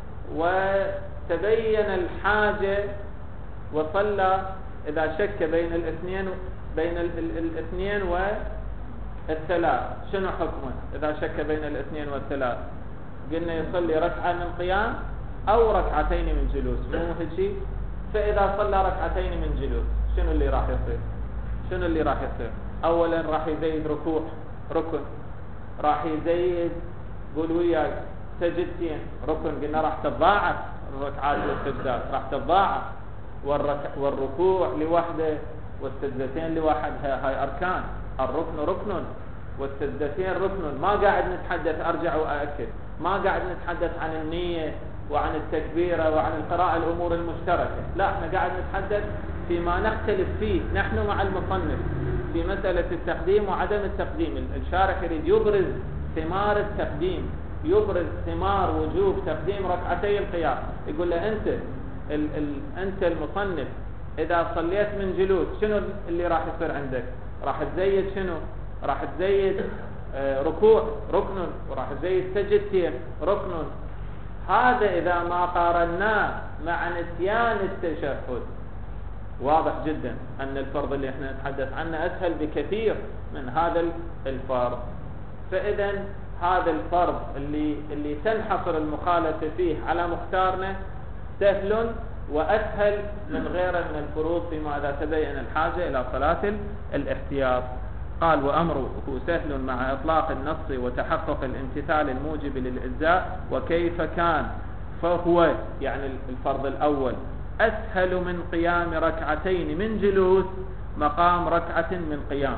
S2: وتبين الحاجة وصلى إذا شك بين الاثنين بين الاثنين والثلاث شنو حكمه؟ إذا شك بين الاثنين والثلاث قلنا يصلي ركعة من قيام أو ركعتين من جلوس مو هيك. فإذا صلى ركعتين من جلوس شنو اللي راح يصير؟ شنو اللي راح يصير؟ أولا راح يزيد ركوع ركن، راح يزيد قول وياي سجدتين ركن، قلنا راح تضاعف الركعات والسجدات راح تضاعف، والركوع لوحده والسجدتين لوحدها هاي أركان. الركن ركن والسجدتين ركن. ما قاعد نتحدث أرجع وأأكد ما قاعد نتحدث عن النية وعن التكبيرة وعن القراءة الأمور المشتركة، لا احنا قاعد نتحدث فيما نختلف فيه نحن مع المصنف في مسألة التقديم وعدم التقديم. الشارح يريد يبرز ثمار التقديم، يبرز ثمار وجوب تقديم ركعتي القيام. يقول له أنت ال ال أنت المصنف إذا صليت من جلوس شنو اللي راح يصير عندك؟ راح تزيد شنو؟ راح تزيد آه ركوع ركن وراح تزيد سجدتين ركن. هذا إذا ما قارناه مع نسيان التشهد واضح جدا أن الفرض اللي احنا نتحدث عنه أسهل بكثير من هذا الفرض. فإذا هذا الفرض اللي اللي تنحصر المخالفة فيه على مختارنا سهل وأسهل من غيره من الفروض فيما إذا تبين الحاجة إلى صلاة الاحتياط. قال وأمره سهل مع إطلاق النص وتحقق الامتثال الموجب للإجزاء. وكيف كان فهو يعني الفرض الأول أسهل من قيام ركعتين من جلوس مقام ركعة من قيام.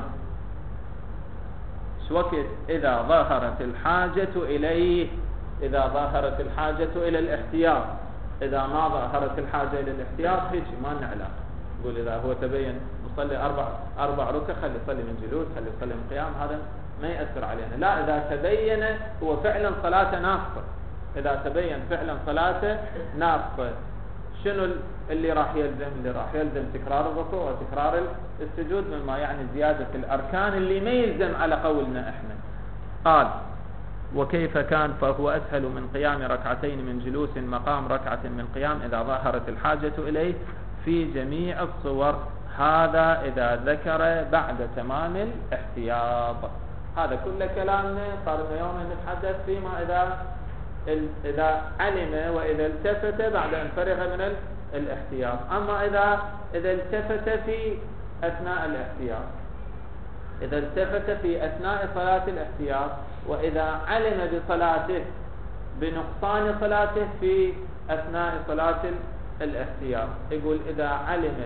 S2: وقت إذا ظهرت الحاجة إليه إذا ظهرت الحاجة إلى الاحتياط. إذا ما ظهرت الحاجة إلى الاحتياط هيك ما نعلم. يقول إذا هو تبين يصلي أربع أربع ركع خلي يصلي من جلوس خلي يصلي من قيام هذا ما يأثر علينا. لا إذا تبين هو فعلا صلاة ناقصة إذا تبين فعلا صلاة ناقصة شنو اللي راح يلزم؟ اللي راح يلزم تكرار الركوع وتكرار السجود مما يعني زيادة الأركان اللي ما يلزم على قولنا إحنا. قال وكيف كان فهو أسهل من قيام ركعتين من جلوس مقام ركعة من قيام إذا ظهرت الحاجة إليه في جميع الصور. هذا إذا ذكر بعد تمام الاحتياط. هذا كل كلامنا صار لنا يوم نتحدث فيما إذا إذا علم وإذا التفت بعد أن فرغ من الاحتياط. أما إذا إذا التفت في أثناء الاحتياط، إذا التفت في أثناء صلاة الاحتياط وإذا علم بصلاته بنقصان صلاته في أثناء صلاة الاحتياط، يقول إذا علم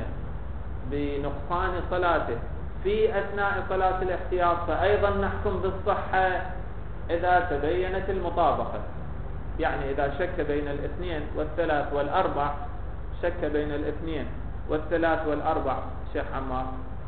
S2: بنقصان صلاته في أثناء صلاة الاحتياط فأيضا نحكم بالصحة إذا تبينت المطابقة. يعني إذا شك بين الاثنين والثلاث والأربع، شك بين الاثنين والثلاث والأربع شيخ عمار،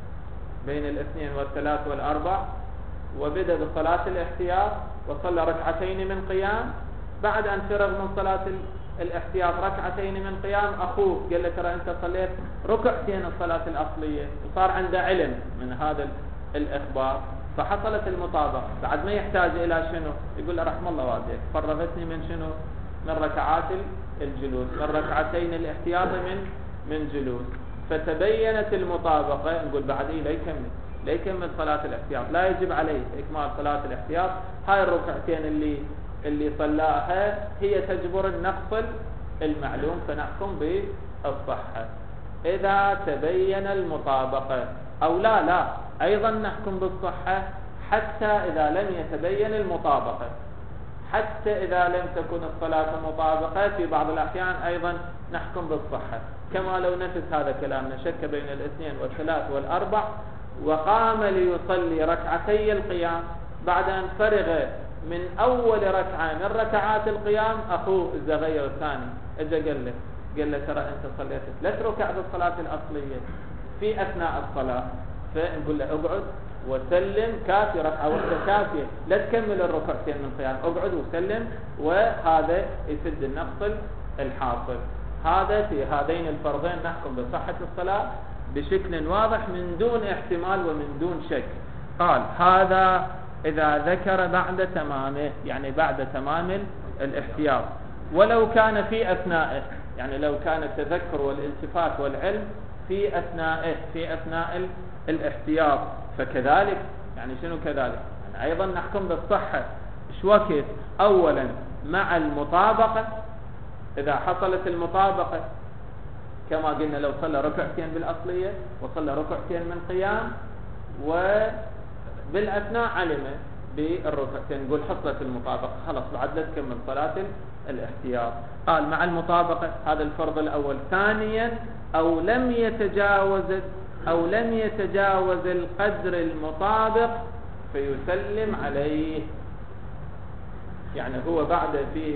S2: بين الاثنين والثلاث والأربع، وبدأ بصلاة الاحتياط وصلى ركعتين من قيام، بعد أن فرغ من صلاة الاحتياط ركعتين من قيام، أخوه قال له ترى أنت صليت ركعتين الصلاة الأصلية، وصار عنده علم من هذا الإخبار فحصلت المطابقة، بعد ما يحتاج إلى شنو؟ يقول له رحم الله والديك فرغتني من شنو؟ من ركعات الجلوس، من ركعتين الاحتياط من من جلوس، فتبينت المطابقة، نقول بعد إيه لا يكمل لا يكمل صلاة الاحتياط، لا يجب عليه إكمال صلاة الاحتياط. هاي الركعتين اللي اللي صلاها هي تجبر النقص المعلوم، فنحكم بالصحة. إذا تبين المطابقة أو لا لا أيضا نحكم بالصحة حتى إذا لم يتبين المطابقة، حتى إذا لم تكن الصلاة مطابقة في بعض الأحيان أيضا نحكم بالصحة. كما لو نفس هذا كلامنا، شك بين الاثنين والثلاث والأربع وقام ليصلي ركعتي القيام، بعد أن فرغ من أول ركعة من ركعات القيام أخوه الزغير الثاني اجى قال له قال له ترى أنت صليت ثلاث ركع بالصلاة الأصلية في أثناء الصلاة، فنقول له اقعد وسلم، كافي ركعة واحدة كافية، لا تكمل الركعتين من قيام، اقعد وسلم، وهذا يسد النقص الحاصل. هذا في هذين الفرضين نحكم بصحة الصلاة بشكل واضح من دون احتمال ومن دون شك. قال هذا إذا ذكر بعد تمامه، يعني بعد تمام الاحتياط، ولو كان في أثنائه، يعني لو كان التذكر والالتفات والعلم في أثنائه في أثناء الاحتياط فكذلك. يعني شنو كذلك؟ يعني أيضا نحكم بالصحة. إيش وقت؟ أولا مع المطابقة، إذا حصلت المطابقة كما قلنا لو صلى ركعتين بالأصلية وصلى ركعتين من قيام وبالأثناء علم بالركعتين، نقول حصلت المطابقة خلاص بعد لا تكمل صلاة الاحتياط. قال مع المطابقة، هذا الفرض الأول. ثانيا أو لم يتجاوز أو لم يتجاوز القدر المطابق فيسلم عليه. يعني هو بعد في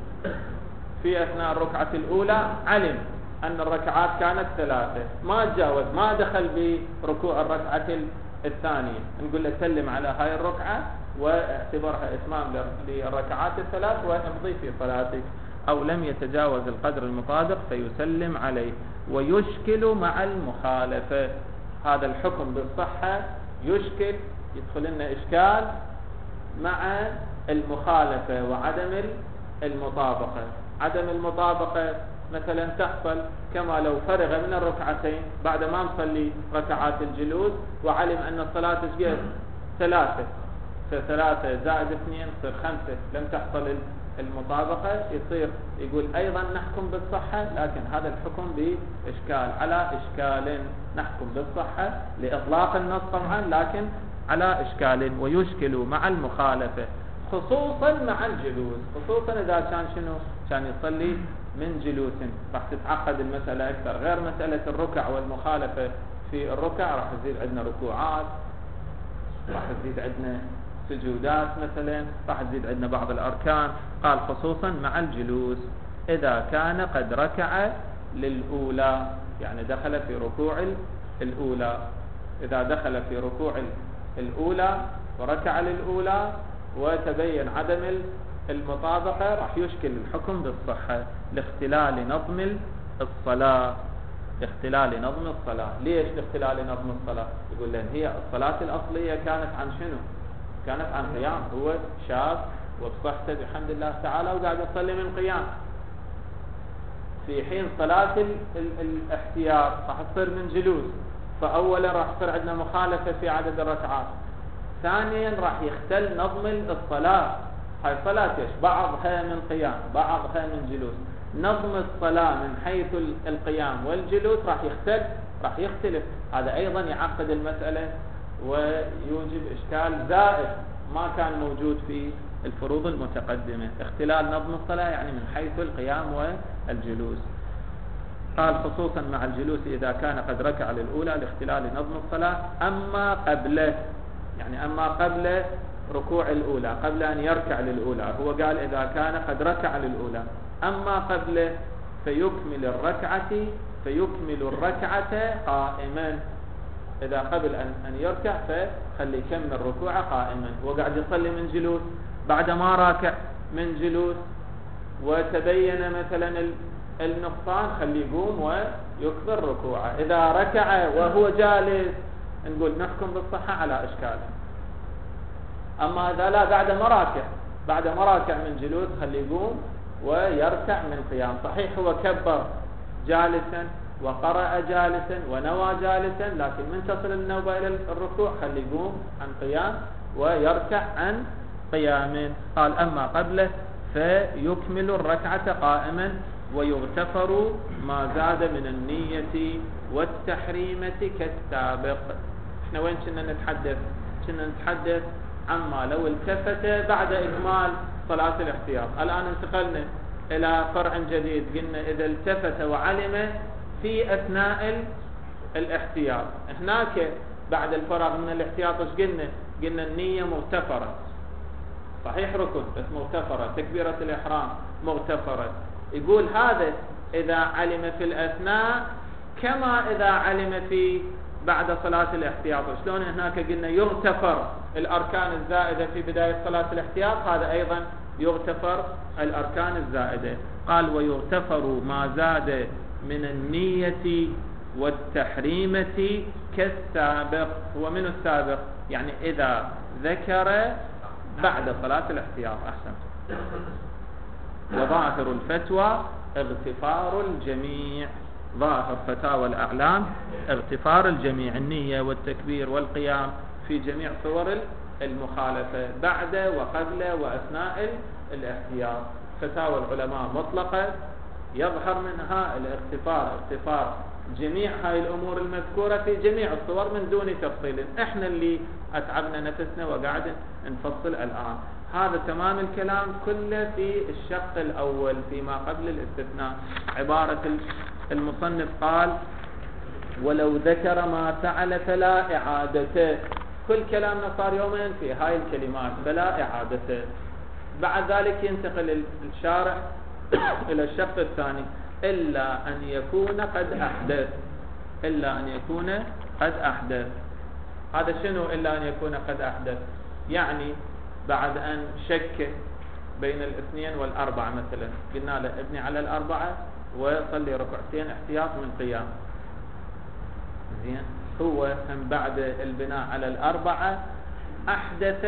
S2: في أثناء الركعة الأولى علم أن الركعات كانت ثلاثة، ما تجاوز، ما دخل بركوع الركعة الثانية، نقول له سلم على هاي الركعة واعتبرها إتمام للركعات الثلاث وامضي في صلاتك. أو لم يتجاوز القدر المطابق فيسلم عليه. ويشكل مع المخالفة، هذا الحكم بالصحة يشكل، يدخل لنا إشكال مع المخالفة وعدم المطابقة. عدم المطابقة مثلا تحصل كما لو فرغ من الركعتين بعد ما نصلي ركعات الجلوس وعلم أن الصلاة تشقيت ثلاثة، فثلاثة زائد اثنين تصير خمسة، لم تحصل المطابقة، يصير يقول أيضا نحكم بالصحة، لكن هذا الحكم بإشكال، على إشكال نحكم بالصحة لإطلاق النص طبعا، لكن على إشكال. ويشكل مع المخالفة خصوصا مع الجلوس، خصوصا إذا كان شنو كان يصلي من جلوس، راح تتعقد المسألة أكثر، غير مسألة الركع والمخالفة. في الركع راح تزيد عندنا ركوعات، راح تزيد عندنا سجودات مثلا، راح تزيد عندنا بعض الأركان. قال خصوصا مع الجلوس إذا كان قد ركع للأولى، يعني دخل في ركوع الأولى، إذا دخل في ركوع الأولى وركع للأولى وتبين عدم المطابقة راح يشكل الحكم بالصحة لاختلال نظم الصلاة. لاختلال نظم الصلاة. ليش لاختلال نظم الصلاة؟ يقول لهم هي الصلاة الأصلية كانت عن شنو؟ كانت عن قيام، هو شاف وبصحته بحمد الله تعالى وقاعد يصلي من قيام، في حين صلاة ال ال الاحتياط راح تصير من جلوس، فأولا راح يصير عندنا مخالفة في عدد الركعات، ثانيا راح يختل نظم الصلاة. هاي صلاة ايش؟ بعضها من قيام بعضها من جلوس، نظم الصلاة من حيث القيام والجلوس راح يختلف راح يختلف هذا أيضا يعقد المسألة ويوجب إشكال زائد ما كان موجود في الفروض المتقدمة. اختلال نظم الصلاة يعني من حيث القيام والجلوس. قال خصوصا مع الجلوس إذا كان قد ركع للأولى لاختلال نظم الصلاة، أما قبله يعني أما قبل ركوع الأولى، قبل أن يركع للأولى، هو قال إذا كان قد ركع للأولى، أما قبله فيكمل الركعة فيكمل الركعة قائما. إذا قبل أن أن يركع فخلي يكمل ركوعه قائما، وقاعد يصلي من جلوس، بعد ما راكع من جلوس وتبين مثلا النقصان خلي يقوم ويكبر ركوعه. إذا ركع وهو جالس نقول نحكم بالصحة على إشكاله. أما إذا لا بعد ما راكع بعد ما راكع من جلوس خلي يقوم ويركع من قيام. صحيح هو كبر جالسا وقرأ جالسا ونوى جالسا، لكن من تصل النوبة إلى الركوع خلي يقوم عن قيام ويركع عن قيام. قال أما قبله فيكمل الركعة قائما ويغتفر ما زاد من النية والتحريمة كالسابق. احنا وين كنا نتحدث؟ كنا نتحدث عما لو التفت بعد إكمال صلاة الاحتياط. الآن انتقلنا إلى فرع جديد، قلنا إذا التفت وعلم في أثناء الاحتياط. هناك بعد الفراغ من الاحتياط ايش قلنا؟ قلنا النية مغتفرة، صحيح ركن بس مغتفرة، تكبيرة الإحرام مغتفرة. يقول هذا إذا علم في الأثناء كما إذا علم في بعد صلاة الاحتياط. شلون هناك قلنا يغتفر الأركان الزائدة في بداية صلاة الاحتياط، هذا أيضا يغتفر الأركان الزائدة. قال ويغتفر ما زاد من النية والتحريمة كالسابق. هو من السابق يعني إذا ذكر بعد صلاة الاحتياط. أحسن. وظاهر الفتوى اغتفار الجميع، ظاهر فتاوى الأعلام اغتفار الجميع، النية والتكبير والقيام في جميع صور المخالفة بعد وقبل وأثناء الاحتياط. فتاوى العلماء مطلقة يظهر منها الاغتفار، اغتفار جميع هاي الأمور المذكورة في جميع الصور من دون تفصيل. احنا اللي أتعبنا نفسنا وقاعد نفصل الآن. هذا تمام الكلام كله في الشق الأول فيما قبل الاستثناء. عبارة المصنف قال ولو ذكر ما فعل فلا إعادته. كل كلامنا صار يومين في هاي الكلمات فلا إعادته. بعد ذلك ينتقل الشارح إلى الشق الثاني إلا أن يكون قد أحدث. إلا أن يكون قد أحدث. هذا شنو إلا أن يكون قد أحدث؟ يعني بعد أن شك بين الاثنين والأربعة مثلا، قلنا له ابني على الأربعة وصلي ركعتين احتياط من قيام. زين، هو هم بعد البناء على الأربعة أحدث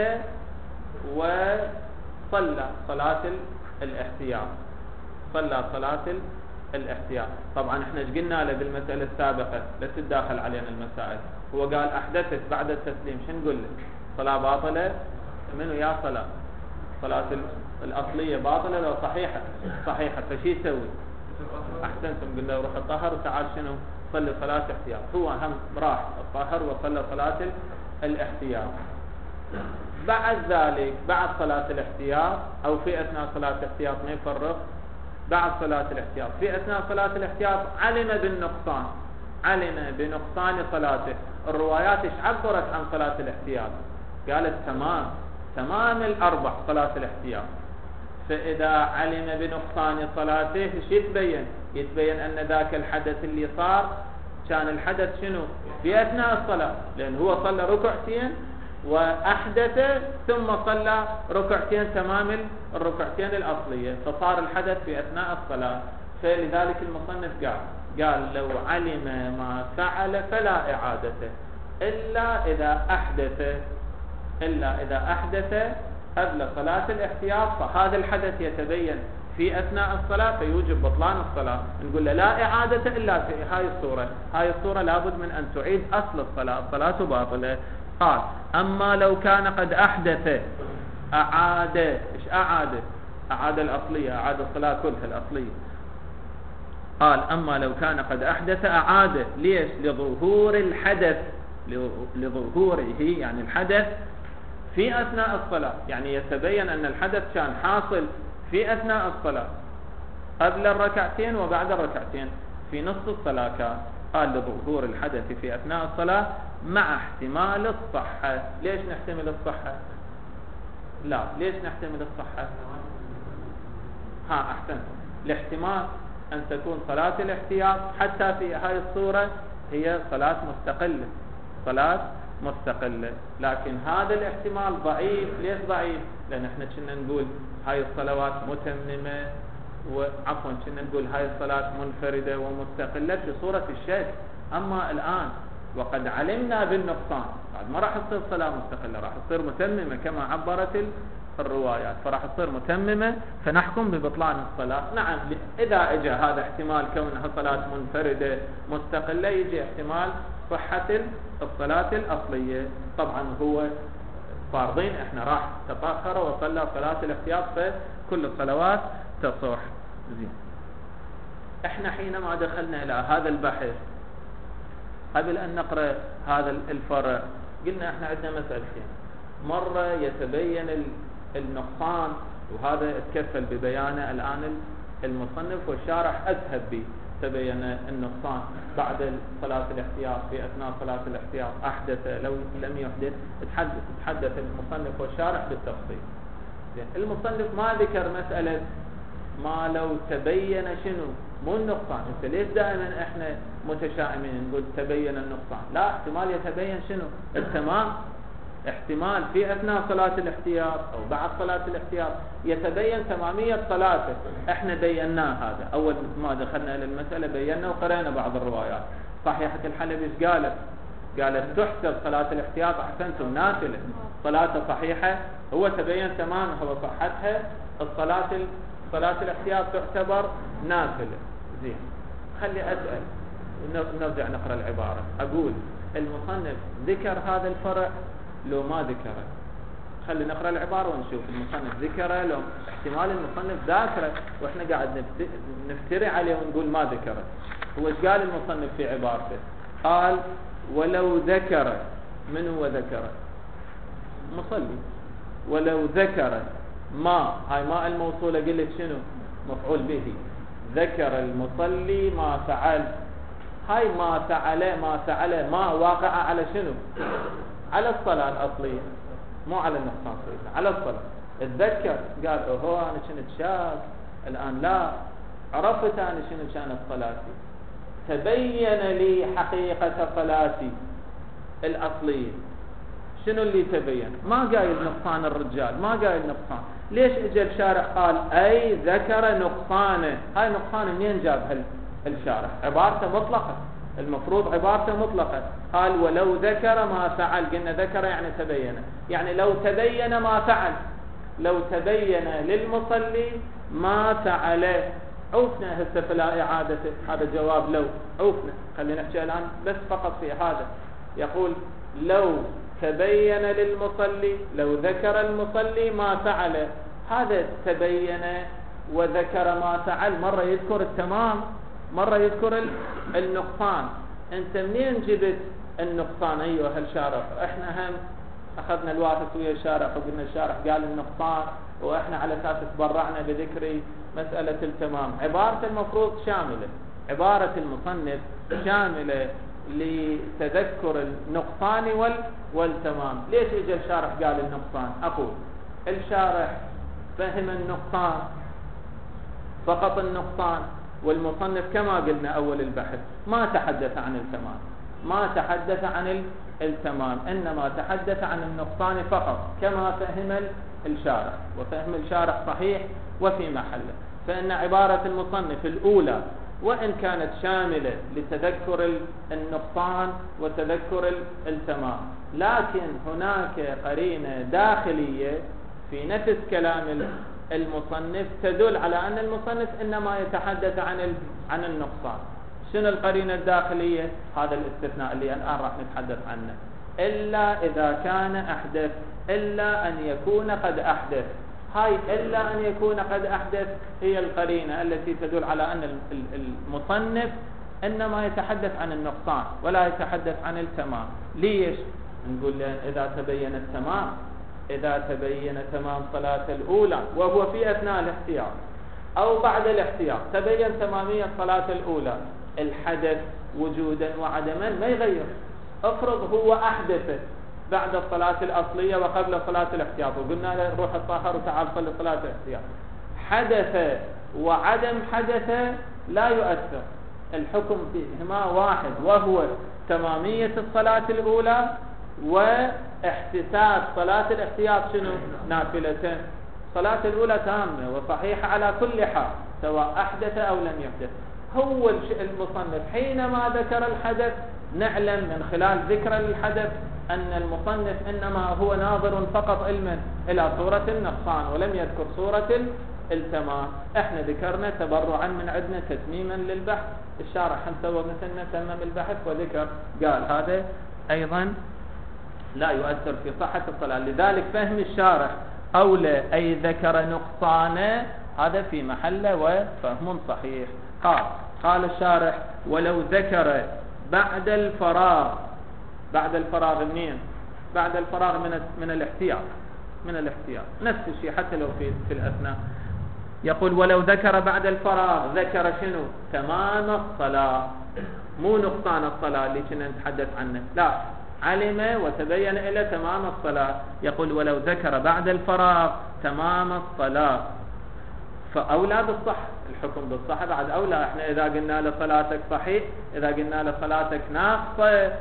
S2: وصلى صلاة الاحتياط، صلى صلاة الاحتياط. طبعا احنا ايش قلنا له بالمسألة السابقة؟ لا تتداخل علينا المسائل. هو قال أحدثت بعد التسليم، شو نقول له؟ صلاة باطلة؟ منو يا صلاة؟ صلاة الأصلية باطلة لو صحيحة؟ صحيحة. فشي يسوي؟ أحسنتم، قلنا روح الطهر وتعال شنو؟ صلي صلاة احتياط. هو هم راح الطهر وصلى صلاة الاحتياط. بعد ذلك بعد صلاة الاحتياط أو في أثناء صلاة الاحتياط ما يفرق، بعد صلاة الاحتياط في أثناء صلاة الاحتياط علم بالنقصان، علم بنقصان صلاته. الروايات ايش عبرت عن صلاة الاحتياط؟ قالت تمام تمام الأربع صلاة الاحتياط. فإذا علم بنقصان صلاته ايش يتبين؟ يتبين أن ذاك الحدث اللي صار كان الحدث شنو؟ في أثناء الصلاة، لأن هو صلى ركعتين وأحدث ثم صلى ركعتين تمام الركعتين الأصلية، فصار الحدث في أثناء الصلاة. فلذلك المصنف قال قال لو علم ما فعل فلا إعادته إلا إذا أحدث إلا إذا أحدث قبل صلاة الاحتياط فهذا الحدث يتبين في أثناء الصلاة فيوجب بطلان الصلاة. نقول له لا إعادة إلا في هاي الصورة، هاي الصورة لابد من أن تعيد أصل الصلاة، الصلاة باطلة. قال أما لو كان قد أحدث أعاد، إيش أعاد؟ أعاد الأصلية، أعاد الصلاة كلها الأصلية. قال أما لو كان قد أحدث أعاد، ليش؟ لظهور الحدث، لظهوره يعني الحدث في أثناء الصلاة، يعني يتبين أن الحدث كان حاصل في أثناء الصلاة قبل الركعتين وبعد الركعتين في نص الصلاة كان. قال لظهور الحدث في أثناء الصلاة مع احتمال الصحة. ليش نحتمل الصحة؟ لا، ليش نحتمل الصحة؟ ها أحسن، الاحتمال أن تكون صلاة الاحتياط حتى في هاي الصورة هي صلاة مستقلة، صلاة مستقلة، لكن هذا الاحتمال ضعيف. ليش ضعيف؟ لأن احنا كنا نقول هاي الصلوات متممة، وعفوا كنا نقول هاي الصلاة منفردة ومستقلة في صورة الشك. أما الآن وقد علمنا بالنقصان، بعد ما راح تصير صلاة مستقلة، راح تصير متممة كما عبرت الروايات، فراح تصير متممة فنحكم ببطلان الصلاة. نعم، إذا اجى هذا احتمال كونها صلاة منفردة مستقلة، يجي احتمال صحة الصلاة الأصلية. طبعا هو فارضين، احنا راح تطهر وصلى صلاة الاحتياط فكل الصلوات تصح. زين، احنا حينما دخلنا إلى هذا البحث قبل أن نقرأ هذا الفرع قلنا احنا عندنا مسألتين. مرة يتبين النقصان، وهذا اتكفل ببيانه الآن المصنف والشارح أذهب به، تبين النقصان بعد صلاة الاحتياط في أثناء صلاة الاحتياط أحدث لو لم يحدث، تحدث تحدث المصنف والشارح بالتفصيل. المصنف ما ذكر مسألة ما لو تبين شنو، مو النقصان. انت ليش دائما احنا متشائمين نقول تبين النقصان؟ لا، احتمال يتبين شنو؟ التمام. احتمال في أثناء صلاة الاحتياط أو بعد صلاة الاحتياط يتبين تمامية صلاته. احنا بيناه هذا أول ما دخلنا إلى المسألة، بينا وقرأنا بعض الروايات. صحيحة الحلبي ايش قالت؟ قالت تحسب صلاة الاحتياط أحسنتم نافلة، صلاة صحيحة، هو تبين تمامها وصحتها، الصلاة صلاة الاحتياط تعتبر نافلة. زين، خلي أسأل، نرجع نقرأ العبارة. أقول المصنف ذكر هذا الفرع لو ما ذكره؟ خلي نقرأ العبارة ونشوف المصنف ذكره لو احتمال المصنف ذاكره واحنا قاعد نفتري عليه ونقول ما ذكره. هو ايش قال المصنف في عبارته؟ قال ولو ذكر، من هو ذكره؟ مصلي. ولو ذكر ما، هاي ما الموصولة قلت شنو؟ مفعول به. ذكر المصلي ما فعل، هاي ما فعل ما فعل ما واقع على شنو؟ على الصلاة الأصلية، مو على النقصان، على الصلاة. اتذكر قال اوهو انا كنت شاك، الآن لا، عرفت انا شنو كانت صلاتي، تبين لي حقيقة صلاتي الأصلية. شنو اللي تبين؟ ما قايل نقصان الرجال، ما قايل نقصان. ليش اجى الشارح قال اي ذكر نقصانه؟ هاي نقصان منين جابها الشارح؟ عبارته مطلقة، المفروض عبارته مطلقة. قال ولو ذكر ما فعل، قلنا ذكر يعني تبين، يعني لو تبين ما فعل، لو تبين للمصلي ما فعل عوفنا هسه فلا إعادة. هذا جواب لو، عوفنا. خلينا نحكي الآن بس فقط في هذا. يقول لو تبين للمصلي، لو ذكر المصلي ما فعل، هذا تبين وذكر ما فعل، مرة يذكر التمام مرة يذكر النقصان. انت منين جبت النقصان ايها الشارح؟ احنا هم اخذنا الواسط ويا الشارح وقلنا الشارح قال النقصان واحنا على اساس تبرعنا بذكر مسألة التمام. عبارة المفروض شاملة، عبارة المصنف شاملة لتذكر النقصان وال والتمام. ليش اجى الشارح قال النقصان؟ اقول الشارح فهم النقصان، فقط النقصان، والمصنف كما قلنا أول البحث ما تحدث عن التمام، ما تحدث عن التمام، إنما تحدث عن النقصان فقط كما فهم الشارح، وفهم الشارح صحيح وفي محله. فإن عبارة المصنف الأولى وإن كانت شاملة لتذكر النقصان وتذكر التمام، لكن هناك قرينة داخلية في نفس كلام المصنف تدل على أن المصنف إنما يتحدث عن عن النقصان. شنو القرينة الداخلية؟ هذا الاستثناء اللي الآن راح نتحدث عنه، إلا إذا كان أحدث، إلا أن يكون قد أحدث. هاي إلا أن يكون قد أحدث هي القرينة التي تدل على أن المصنف إنما يتحدث عن النقصان ولا يتحدث عن التمام. ليش؟ نقول له إذا تبين التمام، إذا تبين تمام صلاة الأولى وهو في أثناء الاحتياط أو بعد الاحتياط، تبين تمامية صلاة الأولى، الحدث وجودا وعدما ما يغير. افرض هو أحدث بعد الصلاة الأصلية وقبل صلاة الاحتياط، وقلنا له روح الطاهر وتعال صلي صلاة الاحتياط، حدث وعدم حدث لا يؤثر، الحكم فيهما واحد، وهو تمامية الصلاة الأولى واحتساب صلاة الاحتياط شنو؟ نافلة. صلاة الأولى تامة وصحيحة على كل حال سواء أحدث أو لم يحدث. هو المصنف حينما ذكر الحدث نعلم من خلال ذكر الحدث أن المصنف إنما هو ناظر فقط علما إلى صورة النقصان ولم يذكر صورة التمام. احنا ذكرنا تبرعا من عندنا تتميما للبحث، الشارح سوى مثلنا تمم البحث وذكر قال هذا أيضا لا يؤثر في صحة الصلاة. لذلك فهم الشارح أولى أي ذكر نقصانه هذا في محله وفهم صحيح. قال قال الشارح ولو ذكر بعد الفراغ، بعد الفراغ منين؟ بعد الفراغ من من الاحتياط، من الاحتياط نفس الشيء حتى لو في في الأثناء. يقول ولو ذكر بعد الفراغ، ذكر شنو؟ تمام الصلاة، مو نقصان الصلاة اللي كنا نتحدث عنه، لا، علم وتبين إلى تمام الصلاة. يقول ولو ذكر بعد الفراغ تمام الصلاة فأولى بالصحة، الحكم بالصحة بعد أولى. احنا إذا قلنا لصلاتك صحيح، إذا قلنا لصلاتك ناقصة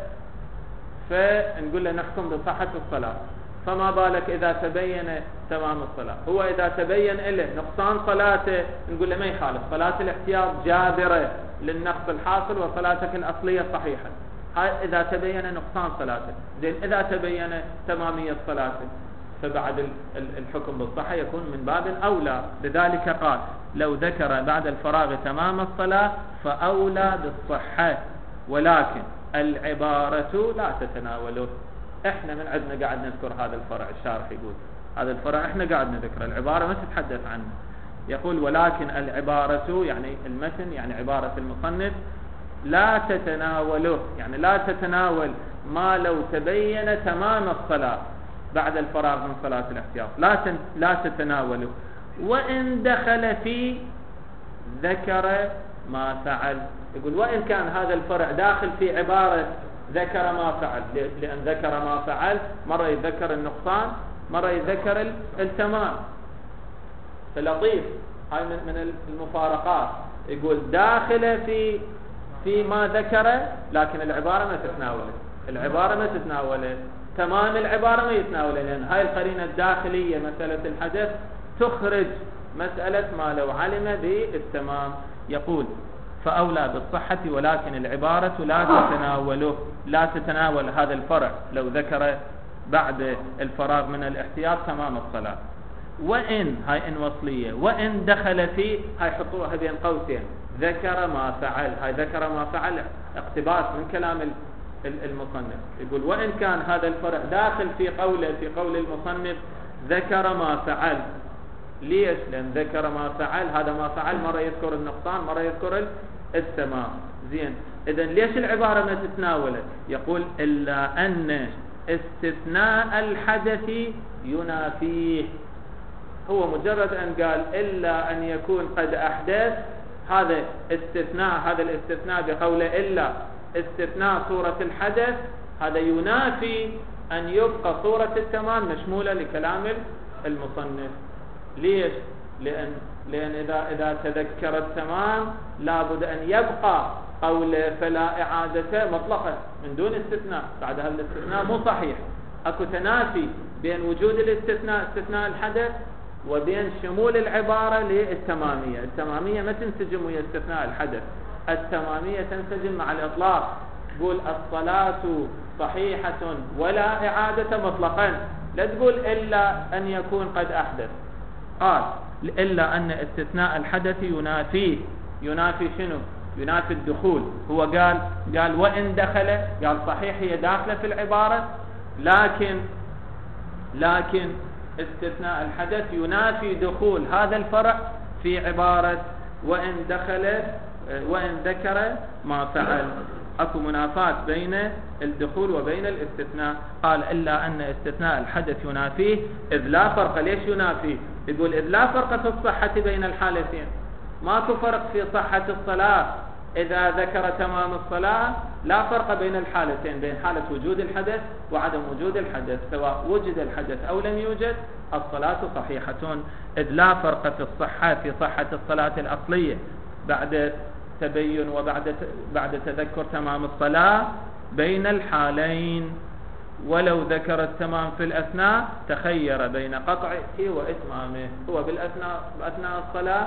S2: فنقول له نحكم بصحة الصلاة، فما بالك إذا تبين تمام الصلاة. هو إذا تبين له نقصان صلاته نقول له ما يخالف، صلاة الاحتياط جابرة للنقص الحاصل وصلاتك الأصلية صحيحة. هاي إذا تبين نقصان صلاته. زين إذا تبين تمامية صلاته فبعد الحكم بالصحة يكون من باب أولى. لذلك قال لو ذكر بعد الفراغ تمام الصلاة فأولى بالصحة، ولكن العبارة لا تتناوله. احنا من عندنا قاعد نذكر هذا الفرع، الشارح يقول هذا الفرع احنا قاعد نذكر، العبارة ما تتحدث عنه. يقول ولكن العبارة يعني المتن، يعني عبارة المصنف لا تتناوله، يعني لا تتناول ما لو تبين تمام الصلاة بعد الفراغ من صلاة الاحتياط، لا لا تتناوله. وإن دخل في ذكر ما فعل، يقول وإن كان هذا الفرع داخل في عبارة ذكر ما فعل، لأن ذكر ما فعل مرة يذكر النقصان مرة يذكر التمام، فلطيف. هاي من المفارقات، يقول داخل في في ما ذكر لكن العبارة ما تتناوله، العبارة ما تتناوله، تمام العبارة ما يتناوله، لأن هاي القرينة الداخلية مسألة الحدث تخرج مسألة ما لو علم بالتمام. يقول فأولى بالصحة ولكن العبارة لا تتناوله، لا تتناول هذا الفرع لو ذكر بعد الفراغ من الاحتياط تمام الصلاة. وإن هاي إن وصلية، وإن دخل في هاي حطوها بين قوسين ذكر ما فعل، هاي ذكر ما فعل اقتباس من كلام المصنف. يقول وإن كان هذا الفرع داخل في قوله، في قول المصنف ذكر ما فعل. ليش؟ لأن ذكر ما فعل، هذا ما فعل مرة يذكر النقصان مرة يذكر التمام. زين، إذن ليش العبارة ما تتناوله؟ يقول إلا أن استثناء الحدث ينافيه. هو مجرد أن قال إلا أن يكون قد أحدث، هذا استثناء، هذا الاستثناء بقوله إلا استثناء صورة الحدث، هذا ينافي أن يبقى صورة التمام مشمولة لكلام المصنف. ليش؟ لأن لأن إذا إذا تذكر التمام لابد أن يبقى قوله فلا إعادة مطلقة من دون استثناء، بعد هذا الاستثناء مو صحيح. أكو تنافي بين وجود الاستثناء استثناء الحدث وبين شمول العبارة للتمامية. التمامية ما تنسجم ويا استثناء الحدث، التمامية تنسجم مع الإطلاق. تقول الصلاة صحيحة ولا إعادة مطلقا، لا تقول إلا أن يكون قد أحدث. قال إلا أن استثناء الحدث ينافيه. ينافي شنو؟ ينافي الدخول. هو قال قال وإن دخل، قال صحيح هي داخلة في العبارة، لكن لكن استثناء الحدث ينافي دخول هذا الفرع في عبارة وإن دخل وإن ذكر ما فعل. اكو منافاة بين الدخول وبين الاستثناء. قال إلا أن استثناء الحدث ينافيه إذ لا فرق. ليش ينافيه؟ يقول إذ لا فرق في الصحة بين الحالتين. ماكو فرق في صحة الصلاة إذا ذكر تمام الصلاة، لا فرق بين الحالتين، بين حالة وجود الحدث وعدم وجود الحدث. سواء وجد الحدث أو لم يوجد الصلاة صحيحة، إذ لا فرق في الصحة في صحة الصلاة الأصلية بعد تبين وبعد بعد تذكر تمام الصلاة بين الحالين. ولو ذكر التمام في الأثناء تخير بين قطعه وإتمامه. هو بالأثناء أثناء الصلاة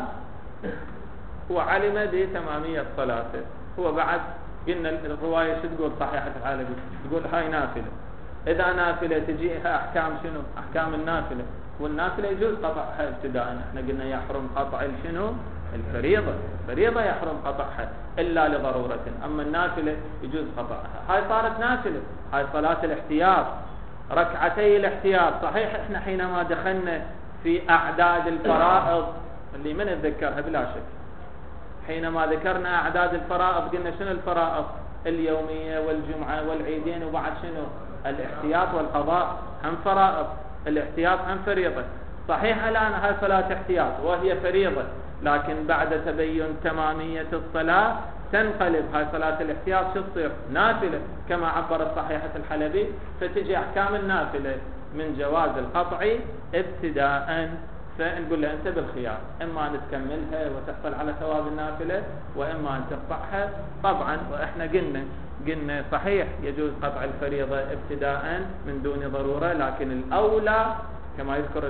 S2: هو علم بتمامية صلاته. هو بعد قلنا الرواية شو تقول صحيحة الحالة؟ تقول هاي نافلة. إذا نافلة تجيها أحكام شنو؟ أحكام النافلة. والنافلة يجوز قطعها ابتداء. احنا قلنا يحرم قطع الشنو؟ الفريضة. الفريضة يحرم قطعها إلا لضرورة، أما النافلة يجوز قطعها. هاي صارت نافلة، هاي صلاة الاحتياط، ركعتي الاحتياط. صحيح احنا حينما دخلنا في أعداد الفرائض اللي من نتذكرها بلا شك، حينما ذكرنا أعداد الفرائض قلنا شنو الفرائض؟ اليومية والجمعة والعيدين، وبعد شنو؟ الاحتياط والقضاء هم فرائض، الاحتياط هم فريضة. صحيح الآن هاي صلاة احتياط وهي فريضة، لكن بعد تبين تمامية الصلاة تنقلب هاي صلاة الاحتياط شو تصير؟ نافلة كما عبر الصحيحة الحلبي. فتجي أحكام النافلة من جواز القطع ابتداء. فنقول له أنت بالخيار، إما أن تكملها وتحصل على ثواب النافلة، وإما أن تقطعها. طبعا وإحنا قلنا قلنا صحيح يجوز قطع الفريضة ابتداء من دون ضرورة، لكن الأولى كما يذكر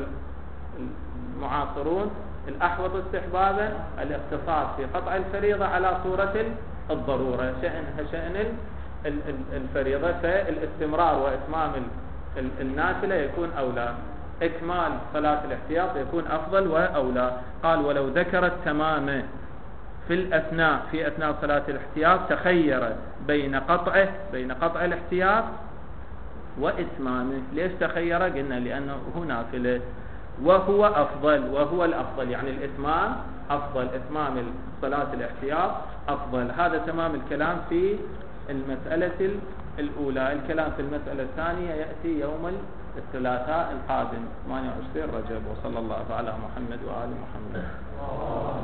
S2: المعاصرون الأحوط استحبابا الاقتصار في قطع الفريضة على صورة الضرورة، شأنها شأن الفريضة. فالاستمرار وإتمام النافلة يكون أولى، إكمال صلاة الاحتياط يكون أفضل وأولى. قال ولو ذكر التمام في الأثناء في أثناء صلاة الاحتياط تخير بين قطعه بين قطع الاحتياط وإتمامه. ليش تخير؟ قلنا لأنه هو نافلة وهو أفضل، وهو الأفضل، يعني الإتمام أفضل، إتمام صلاة الاحتياط أفضل. هذا تمام الكلام في المسألة الأولى. الكلام في المسألة الثانية يأتي يوم الثلاثاء القادم ثمانية وعشرين رجب. وصلى الله على محمد وآل محمد.